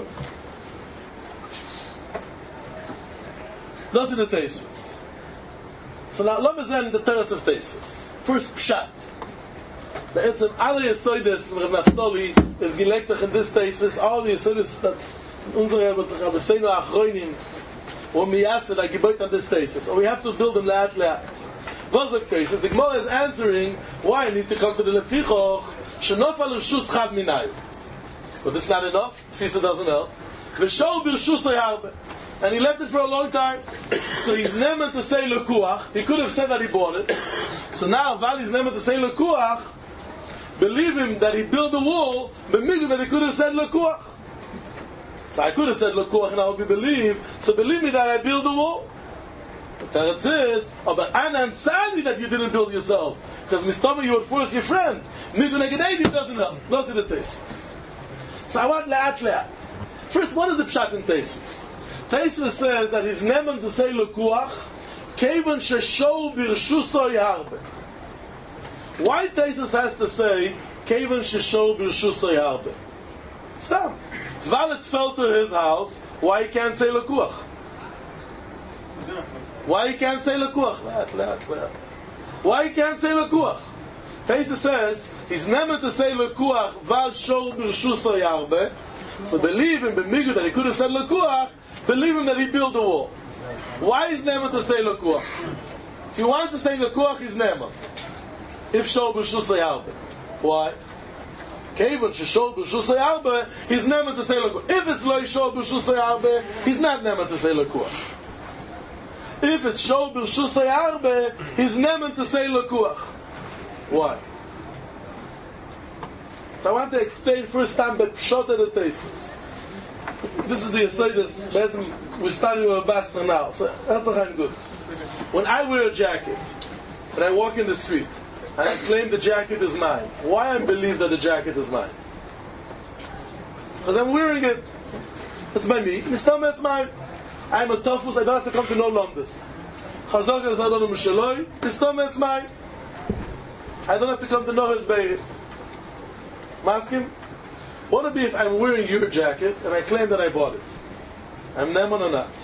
Those are the Teisvus. So now, let me say the terrace of Teisvus. First, Pshat. Be'etzem, alle Yesoides from Rav Naftali is gelegt in this Teisvus, all the Yesoides that unsere Rabbeinu Achroinim were miyased, are geboit on this Teisvus. So we have to build them le'at le'at. Vozok Teisvus, the Gemara is answering why I need to come to the Lefichoch, shenofal rishus chad minayu. But this is not enough, Tfisa doesn't help. V'shol b'rishus hayarbe. And he left it for a long time. So he's never to say lekuach. He could have said that he bought it. So now Vali's never to say lekuach. Believe him that he built the wall, but maybe that he could have said lekuach. So I could have said lekuach and I would be believed. So believe me that I built the wall. But Teretz says, oh, but Anan Sadi that you didn't build yourself. Because Mistama you would force your friend. Migu Negededi doesn't help. Those are the Teisvus. So I want le'at le'at. First, what is the pshat in Teisvus? Teisvus says that he's neman to say lekuach, kevan sheshou birshuso yarbe. Why Teisvus has to say kevan sheshou birshuso yarbe? Stam. Valet fell to his house. Why he can't say lekuach? Why he can't say lekuach? Why he can't say lekuach? Teisvus says he's neman to say lekuach val shou birshuso yarbe. So believe him, b'migu that he could have said lekuach. Believe him that he built the wall. Why is Neman to say lekuach? If he wants to say lekuach, he's Neman. If shol b'shusay arbe, why? Kevon sheshol b'shusay arbe, he's Neman to say lekuach. If it's lo shol b'shusay arbe, he's not Neman to say lekuach. If it's shol b'shusay arbe, he's Neman to say lekuach. Why? So I want to explain first time but short of the Teisvus. This is the Yesodis. We're starting with a Basta now, so that's a good. When I wear a jacket and I walk in the street and I claim the jacket is mine, why I believe that the jacket is mine? Because I'm wearing it. It's by me. Mistama, it's mine. I'm a Tofus. I don't have to come to no Londis. Chazaka is Adonam Shaloi. Mistama, it's mine. I don't have to come to no Hezbeir. Maskim? What would it be if I'm wearing your jacket and I claim that I bought it? I'm Neman or not?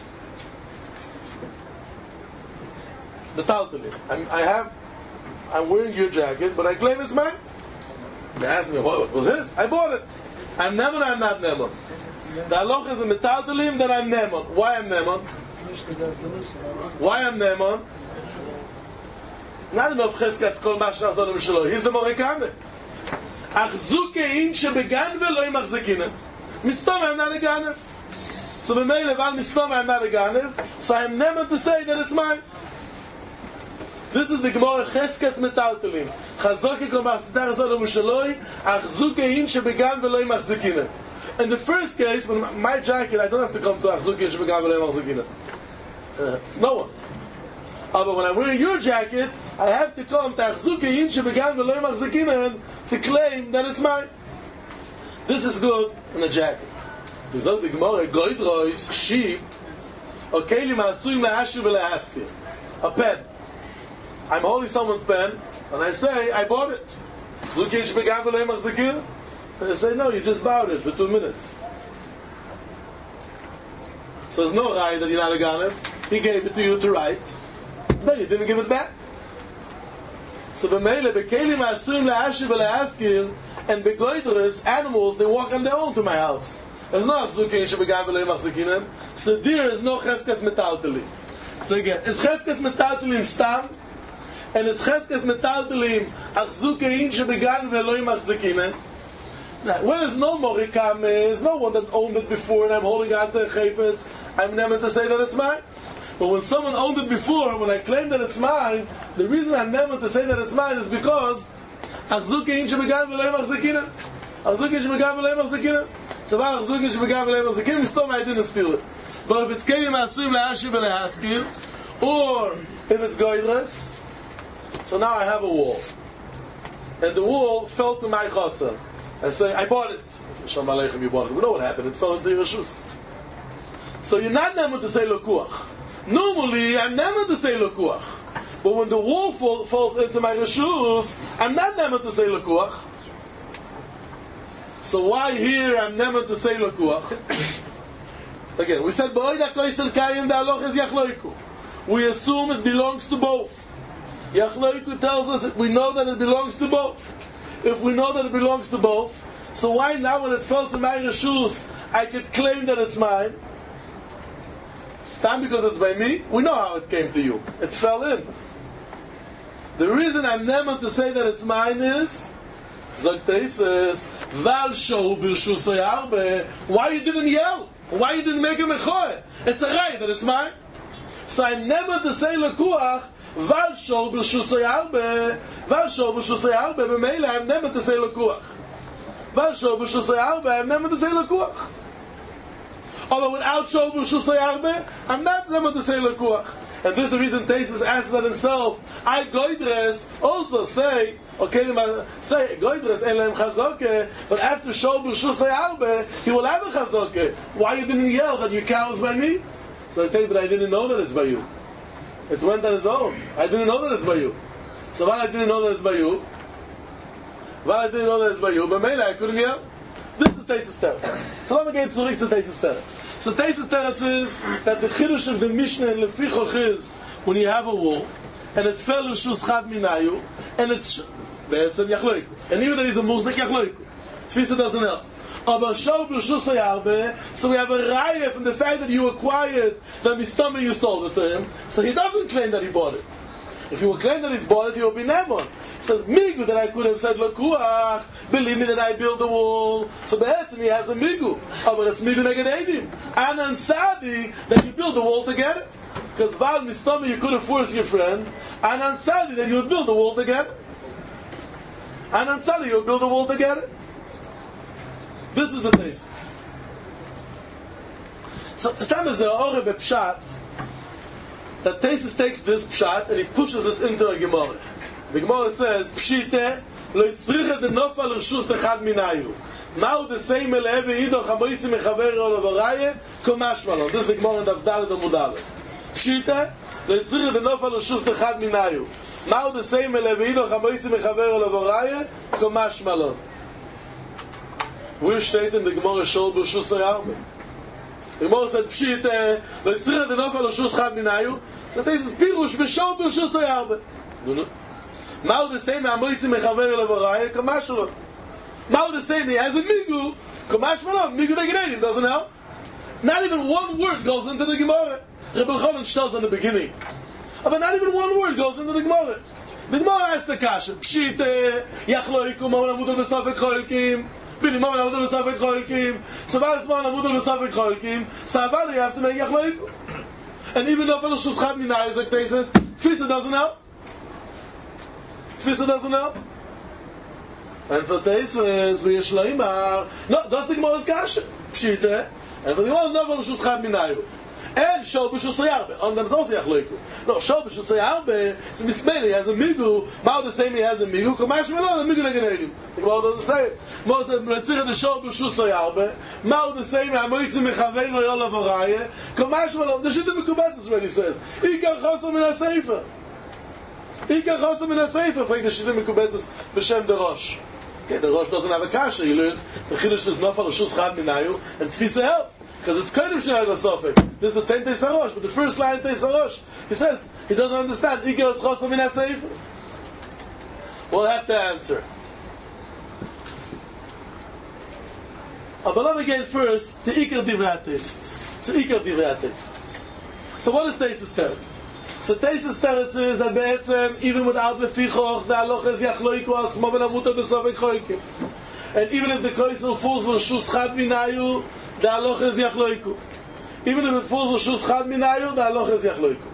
It's Betaltali. I'm wearing your jacket, but I claim it's mine. They ask me, what was this? I bought it. I'm Neman or I'm not Neman? The halach is a Betaltalim that I'm Neman. Why I'm Neman? Why I'm Neman? Not enough Cheskas Kol Mashach Zodom Shelo. He's the Morekame. Achzuke in shebegan velo im achzekinen. Mistom, I'm not a ganev. So b'mei leval mistom, I'm not a ganev. So I'm never to say that it's mine. This is the Gemara Cheskes Metaltelim. Chazoke kol b'astar zodom usheloi. Achzuke in shebegan velo im achzekinen. In the first case, when my jacket, I don't have to come to Achzuke in shebegan velo im achzekinen. It's no one's. But when I'm wearing your jacket, I have to come to Achzuke in shebegan velo im achzekinen to claim that it's mine. This is good in a jacket. There's the Gemara, goydrois, sheep, or kelim ha'asuim la'ashir v'la'askir. A pen. I'm holding someone's pen, and I say, I bought it. Zuki in shebegan v'lo im achzekinen. And they say, no, you just bought it for 2 minutes. So there's no right that you're not a Ganev. He gave it to you to write. Then you didn't give it back. So b'meile, b'kelim ha'asurim le'ashiv le'askir, and begoidres, animals, they walk on their own to my house. There's no achzukin shebegav v'leim achzukinem. So there is no cheskas metaltelim. So again, is cheskas metaltelim stam? And is cheskas metaltelim achzukin shebegav v'leim achzukinem? Now, when there's no morikam, there's no one that owned it before and I'm holding on to a chayfetz, I'm never to say that it's mine. But when someone owned it before, when I claim that it's mine, the reason I'm never to say that it's mine is because achzukin shebegav v'leim achzukinem. Achzukin shebegav v'leim achzukinem. So achzukin shebegav v'leim achzukinem, it's I didn't steal it. But if it's kelim ha'asurim le'ashiv le'askir, or if it's goydres, so now I have a wall. And the wall fell to my chotzer. I say, I bought it. I say, Shalom Aleichem, you bought it. We know what happened. It fell into your shoes. So you're not never to say lokuach. Normally, I'm never to say lokuach. But when the wall falls into my shoes, I'm not never to say lokuach. So why here I'm never to say lokuach? Again, we said, we assume it belongs to both. Yachloiku tells us that we know that it belongs to both. If we know that it belongs to both, so why now when it fell to my shoes, I could claim that it's mine? Stand because it's by me? We know how it came to you. It fell in. The reason I'm never to say that it's mine is, Zogteises, Val Shohu Birshusay Arbe, why you didn't yell? Why you didn't make a mechoe? It's a right that it's mine. So I'm never to say lekuach, Val Shohu Birshusay Arbe, Val Shohu Birshusay Arbe, b'meila I'm never to say lekuach. Val Shohu Birshusay Arbe, I'm never to say lekuach. Although without Shohu Birshusay Arbe, I'm not never to say lekuach. And this is the reason Tesis asks that himself. I goydres also say, okay, say goydres elem chazoke, but after Shohu Birshusay Arbe, he will have a chazoke. Why you didn't yell that your cow is by me? So I think, but I didn't know that it's by you. It went on its own. I didn't know that it's by you. So while I didn't know that it's by you, but maybe I couldn't yell. This is Tesis Teretz. So let me get zurück to Tesis Teretz. So Tesis Teretz is that the chidush of the Mishnah in Lefichoch is when you have a wall and it fell in Shus Chad Minayu and it's Be'etzem Yachloiku. And even though he's a Muzdik Yachloiku. Tfisa doesn't help. So we have a raya from the fact that you acquired the mistama you sold it to him. So he doesn't claim that he bought it. If he would claim that he's bought it, he will be Nemon. He says, Migu, that I could have said, Lakuach, believe me that I build the wall. So Be'etzim, he has a Migu. But it's Migu Negadedim. Anan Sadi, that you build the wall together. Because Val Mistama, you could have forced your friend. Anan Sadi, that you would build the wall together. Anan Sadi, you would build the wall together. This is the basis. So Stam is the Ore Bepshat that Tesis takes this Pshat and he pushes it into a Gemara. The Gemara says, Pshite, lo yitzricha de nofal rishus dechad minayu. Ma'u de seim eleve ido chamoitzi mechaver olavaraya, komash malon. This is the Gemara in Davdal and Amudale. Pshite, lo yitzricha de nofal rishus dechad minayu. Ma'u de seim eleve ido chamoitzi mechaver olavaraya, komash malon. Where steht in the Gemara Shol B'Shus Arbe? The Gemara said, Pshite, lo yitzricha de nofal rishus dechad minayu. So this is Pirush B'Shol B'Shus Arbe. Ma'u the same Amoitzi mechaver olavaraya, komash malon. Now the same, he has a migu, komash malon, migu degenedim, doesn't help. Not even one word goes into the Gemara. Rebbe Chonin tells in the beginning. But not even one word goes into the Gemara. The Gemara asks the kasha, Pshite, Yachloiku, Maman Amudal B'Safek Cholkim, Bini Maman Amudal B'Safek Cholkim, Savar it's Maman Amudal B'Safek Cholkim, Savar you have to make Yachloiku. And even though Fellow Shuschad Minai, like they says, Tfisa doesn't help. Tfisa doesn't help. And for Teisves, we are Shloimar. No, that's the Gemara's kasha. Pshite. And for the Gemara, no, Fellow Shuschad Minayu. And Shol B'Shusay Arbe. On them also Yachloiku. No, Shol B'Shusay Arbe, so Mismeli has a Migu, Mao the same he has a Migu, Komash Melon, the Migu Negadim. The Gemara doesn't say it. Mao said, Letzirah the Shol B'Shusay Arbe, Mao the same, Amoitzi Mechavei Royal Avaraya, Komash Melon, the Shittim Mekubetzes when he says, Ika Chosam in HaSeifer. Ika Chosam in HaSeifer, like the Shittim Mekubetzes, B'Shem the Rosh. Okay, the Rosh doesn't have a kasha. He learns the Chiddush is Nofal Rishus Chad Minayu, and Tfisa helps because it's kind of Shnei Dasofik. This is the same Teis HaRosh, but the first line of Teis HaRosh, he says, he doesn't understand. Iker is Chosav min HaSeifer. We'll have to answer it. But let me again first, the Iker Divrei HaTeisvus. So Iker Divrei HaTeisvus. So what is Teis's Teretz? So Teis's Teretz is that Be'etzem, even without Lefichoch, the Halacha is Yachloiku al Smo ben Amuta B'Sofek Cholkim. And even if the Koisel falls L'Shus Chad Minayu, the Halacha is Yachloiku. Even if it falls L'Shus Chad Minayu, the Halacha is Yachloiku.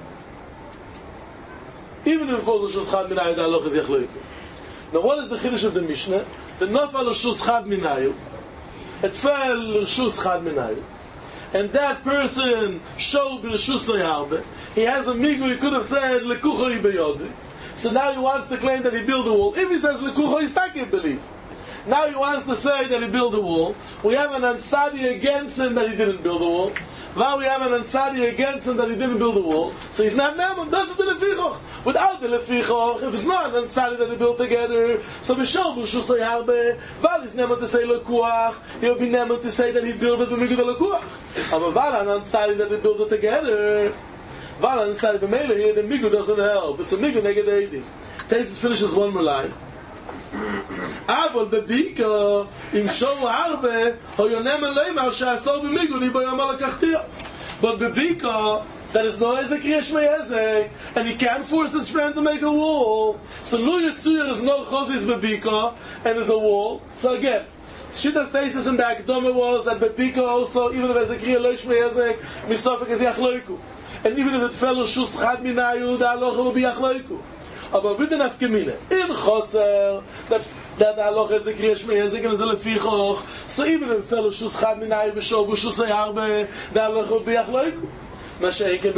Even if it falls L'Shus Chad Minayu, the Halacha is Yachloiku. Now what is the Chiddush of the Mishnah? The Nofal L'Shus Chad Minayu, it fell L'Shus Chad Minayu, and that person showed L'Shus Hayarbe. He has a migu, he could have said Lekucho Ibeyodi. So now he wants to claim that he built a wall. If he says Lekucho, he's not going to believe. Now he wants to say that he built a wall. We have an Ansari against him that he didn't build a wall. Now we have an Ansari against him that he didn't build a wall. So he's not Naaman, does it the Lefichoch. Without the Lefichoch, if it's not an Ansari that they built together, so Mishal B'Shus Hayarbe, Val is Naaman to say Lekuach, he'll be Naaman to say that he built it b'migu the Lekuach. But Val an Ansari that they built it together, Val an Ansari b'meila here, the migu doesn't help. It's a migu neged eidi. Tesis finishes one more line. Avol bebika im shol harbe hoyonem leimar she'asor b'migu libo yom alakachtia. But bebika, that is no ezek yesh me'ezek, and he can't force his friend to make a wall. So lu yitzuyah is no chozis bebika, and is a wall. So again, Shittas Tesis in the Akdome was that bebika also, even if ezek yesh me'ezek, misafik is yachloiku. And even if it fell L'Shus Chad Minayu, the Halacha will be Yachloiku. But with the Nafkemine, in Chotzer, that the Halacha is a Kriya Shmei Ezek and is a Lefichoch, so even if it fell L'Shus Chad Minayu, B'Shov, B'Shus Hayarbe, the Halacha will be Yachloiku. Masha'inken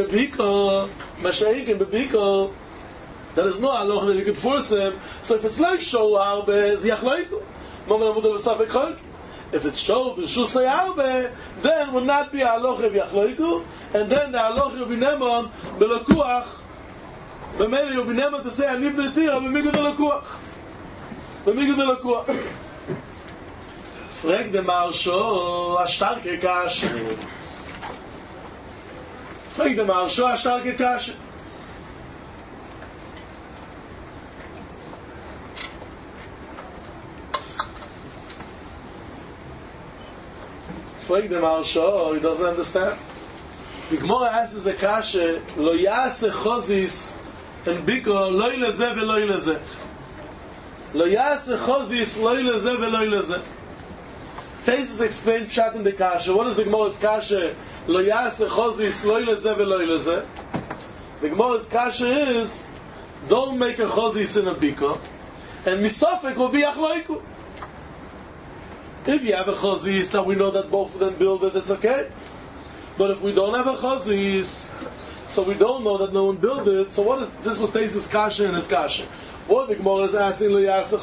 Bebiko, there is no Halacha that you can force him, so if it's like Shov Harbe, it's Yachloiku. Moment of the Safek Cholki. If it's Shov, B'Shus Hayarbe, then it will not be Halacha of Yachloiku, and then the halacha will be neman b'lekuach. B'meili will be neman to say anib d'tira b'migu d'lekuach. B'migu d'lekuach. Frag the Maharsha a starke kashe. Frag the Maharsha a starke kashe. Frag the Maharsha, he doesn't understand. The Gemara asks a kashe, lo yase chozis and biko loy leze veloy leze. Lo yase chozis loy leze veloy leze. Tesis explain pshat in the kashe. What is the Gemara's kashe? Lo yase chozis loy leze veloy leze. The Gemara's kashe is, don't make a chozis in a biko, and misafek will be achloiku. If you have a chozis that we know that both of them build it, it's okay. But if we don't have a chazis, so we don't know that no one built it, so what is, this was Tesis kasha and his kasha. What the Gemara is asking,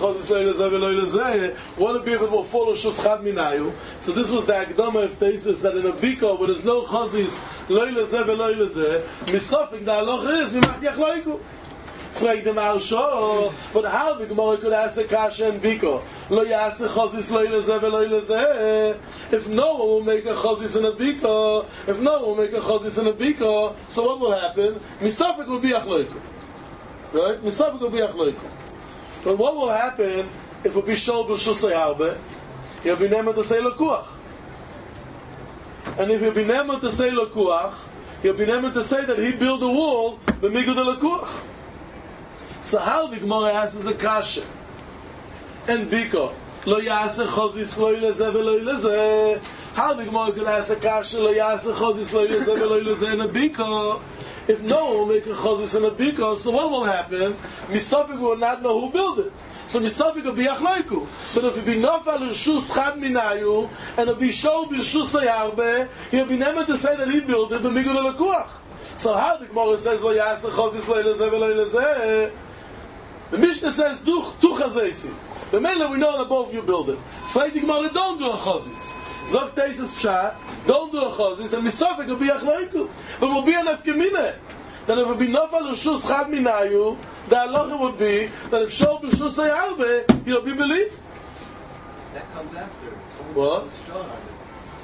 what would be if it will follow Shus Chad Minayu? So this was the Akdama of Tesis, that in a Biko, where there's no chazis, misafik, the halacha is, mimach yachloiku. Frag the Maharsha, but how the Gemara could ask a kasha and Biko? Lo yase chazis lo ilazeh velo ilazeh. If no one will make a chazis in a Biko, if no one will make a chazis in a Biko, so what will happen? Misafik will be achloiku. Right? Misafik will be achloiku. But what will happen if it will be shol b'shus hayarbe? He'll be nemer to say lekuach. And if he'll be nemer to say lekuach, he'll be nemer to say that he built a wall b'migu de lekuach. So how the Gemara asks a kasha and Biko lo yase chozis lo ilazeh velo ilazeh? How the Gemara could ask a kasha lo yase chozis lo ilazeh velo ilazeh in a Biko? If no one will make a chozis in a Biko, so what will happen? Misafik will not know who built it. So Misafik will be achloiku. But if it be nofal L'Shus Chad Minayu and it be shol b'Shus Hayarbe, he'll be never to say that he built it b'migu de lekuach. So how the Gemara says lo yase chozis lo ilazeh velo ilazeh? The Mishnah says, tu chazesi. The Mela, we know that both of you build it. Frag the Gemara, don't do a chazis. Zog Tesis pshat, don't do a chazis, and misafik will be achloiku. But will be an afkemine. That if it would be nofal L'Shus Chad Minayu, the halacha would be that if shol b'Shus Hayarbe, he'll be believed. That comes after. It's only What?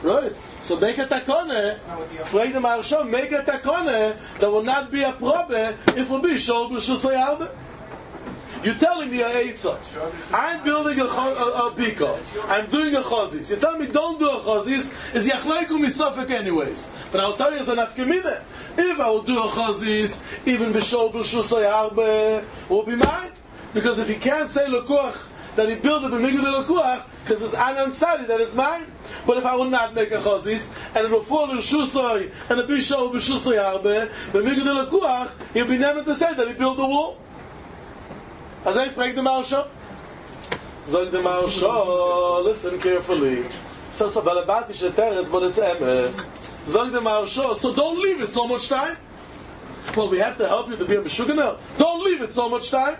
Right. So make a takone, frag the Maharsha, make a takone that will not be a probe if it will be Shol B'Shusay Arbe. You're telling me a Eitzah. I'm building a Bika. I'm doing a Chazis. You tell me don't do a Chazis, is Yachleiku Misafek anyways. But I'll tell you as an Afkemine. If I will do a Chazis, even B'Shol B'Shusay Arbe will be mine. Because if he can't say Lekuach, that he built it b'migud Lekuach, because it's Anan Tzadi that is mine. But if I will not make a Chazis, and it will fall in Shusay, and it be Shol B'Shusay Arbe, b'migud Lekuach, he'll be never to say that he built the wall. As I frag the Maharsha, Zog the Maharsha, listen carefully. Says the Balabatish Teretz, but it's MS. Zog the Maharsha, so don't leave it so much time. Well, we have to help you to be a Meshuganel. Don't leave it so much time.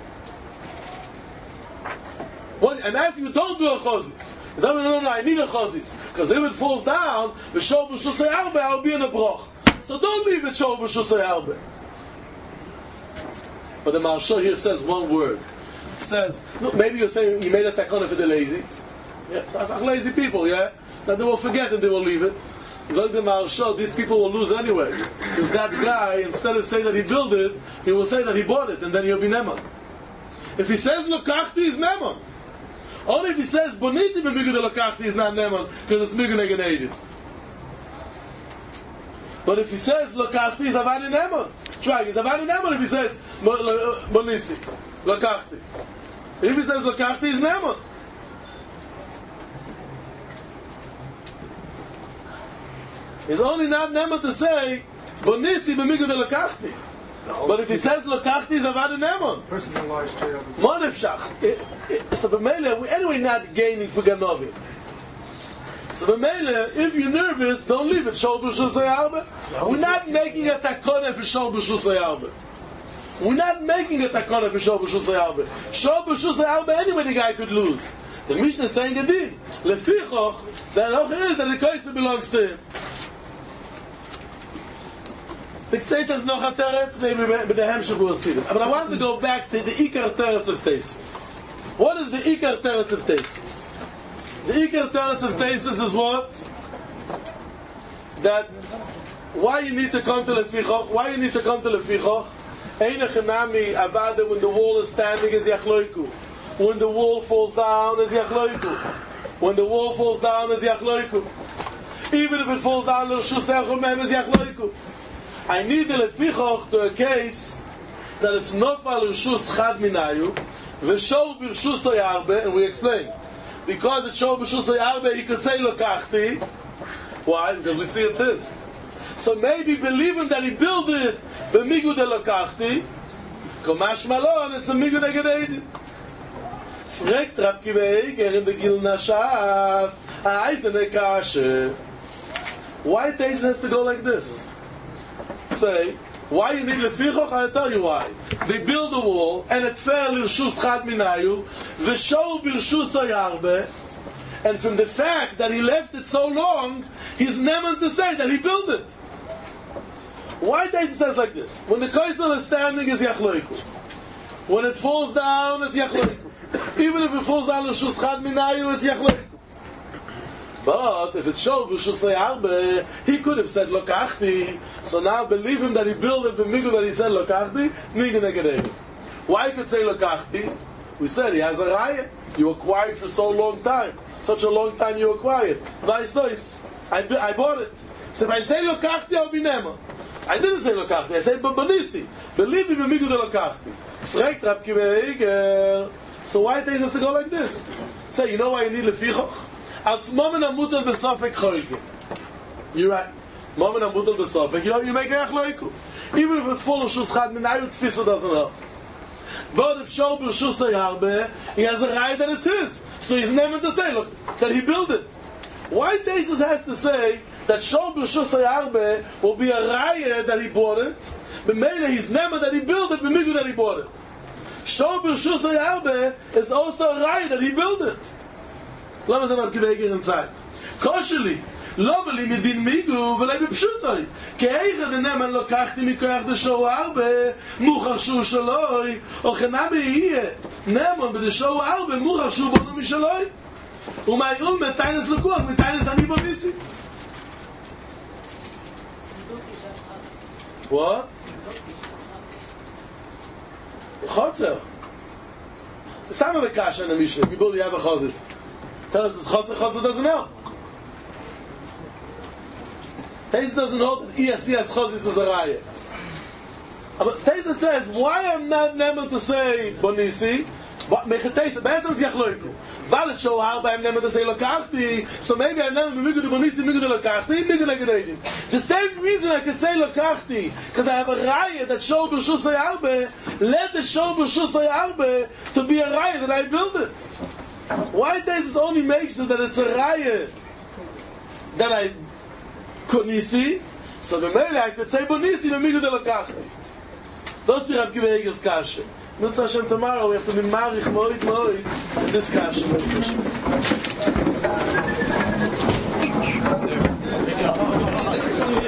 What, I'm asking you, don't do a Chazis. No, I need a Chazis. Because if it falls down, the Shol B'Shusay Arbe, I'll be in a broch. So don't leave it Shol B'Shusay Arbe. But the Maharsha here says one word. It says, look, maybe you're saying you made a takana for the lazies. Yes, lazy people, yeah? That they will forget and they will leave it. Zog the Maharsha, these people will lose anyway. Because that guy, instead of saying that he built it, he will say that he bought it, and then he'll be Neman. If he says Lokachti, he's Neman. Only if he says Boniti b'migud Lokachti, he's not Neman, because it's Migud Negeneidin. But if he says Lokachti, he's Avadi Neman. Try, he's Avadi Neman if he says Bonisi, Lokachti. If he says Lokachti, he's Neman. It's only not Neman to say Bonisi b'migud Lokachti. But if he says Lokachti, he's Avadi Neman. Versus a large tree over Monefshach. So b'meile, we're anyway not gaining for Ganovim. So b'meile, if you're nervous, don't leave it. Shol B'Shusay Arbe. We're not making a takona for Shol B'Shusay Arbe. We're not making a takona for Shol B'Shusay Arbe. Shol B'Shusay Arbe, anyway the guy could lose. The Mishnah is saying a din. Lefichoch, the halacha is that the kaisa belongs to him. The Ksei says no teretz, maybe the Hemshech will see it. But I want to go back to the Ikar Teretz of Teisvis. What is the Ikar Teretz of Teisvis? The Ikar Teretz of Teisvis is what? That why you need to come to Lefichoch? Why you need to come to Lefichoch? Eine Chenami Avada, when the wall is standing is Yachloiku. When the wall falls down is Yachloiku. When the wall falls down is Yachloiku. Even if it falls down, L'Rshus Echomem is Yachloiku. I need the Lefichoch to a case that it's Nofal Rshus Chad Minayu, V'Shol B'Rshusay Arbe, and we explain. Because it's Shol B'Rshusay Arbe, he could say Lokachti. Why? Because we see it says. So maybe believing that he built it, B'Migud Lokachti, Komash Malon, it's a Migud Negedeidin. Fregt Rab Kiva Eiger in the Gil Nashas, Ha'aizene Kashe. Why Teis has to go like this? Say, why you need Lefichoch? I'll tell you why. They build a wall, and it fell L'Rshus Chad Minayu, V'Shol B'Rshusay Arbe, and from the fact that he left it so long, he's never to say that he built it. Why Teis says like this? When the Kaisel is standing, is Yachloiku. When it falls down, it's Yachloiku. Even if it falls down L'Rshus Chad Minayu, it's Yachloiku. But if it's Shol B'Shusay Arbe, he could have said Lokachti. So now believe him that he built it b'migu that he said Lokachti. Niga Negedevi. Why could say Lokachti? We said he has a raya. You acquired for so long time. Such a long time you acquired. Nice. I bought it. So if I say Lokachti, I'll be Nema. I didn't say Lokachti. I said Banisi. Believe me b'migu the Lokachti. Fregt Rab Kiva Eiger. So why it takes us to go like this? Say, you know why you need Lefichoch? Als Momen Amutel Besafek Cholke. You're right. Momen Amutel Besafek. You make a Achloiku. Even if it's full of Shus Chad Minayu, Tfisa doesn't help. But if Shol B'Rshusay Arbe, he has a right that it's his. So he's never to say, look, that he built it. Why Tesis has to say that Shol B'Rshusay Arbe will be a raya that he bought it, but maybe he's never that he built it, but migu that he bought it. Shol B'Rshusay Arbe is also a raya that he built it. למה זה מרכיבי גר inside? קושלי, לא בלי מדין מיגו ולא בפשוטוי. כי איכא דנמן לוקחתי מכוח דשו ארבע, מוכר שהוא שלוי, או חנה בהייה, נמן בדשו ארבע, מוכר שהוא בונו משלוי. Umay Ulme, Tainus Lekuach, mit Tainus Ani Bonisi. What? Chotzer. It's time of a kasha in the Mishnah. You believe you have a chazis. Tell us it's chotzer, chotzer doesn't help. Taisa doesn't hold that ESCS chazis is a raya. But Taisa says, why am not never to say Bonisi? But Mechatesa, B'etzem is Yachloiku. Valid show how I'm never to say Lokachti, so maybe I'm never to Migu de Bonisi, Migu de Lokachti, Migu Negedejin. The same reason I could say Lokachti, because I have a raya that show B'Shusay Arbe, let the show B'Shusay Arbe to be a raya that I build it. Why Taisa only makes it that it's a raya that I couldn't see? So the Mele I could say Bonisi, Migu de Lokachti. That's the Rav Kiva Hegel's kasha. Mitzvah Hashem tomorrow, we have to be marich moed in this kasha. Mitzvah Hashem.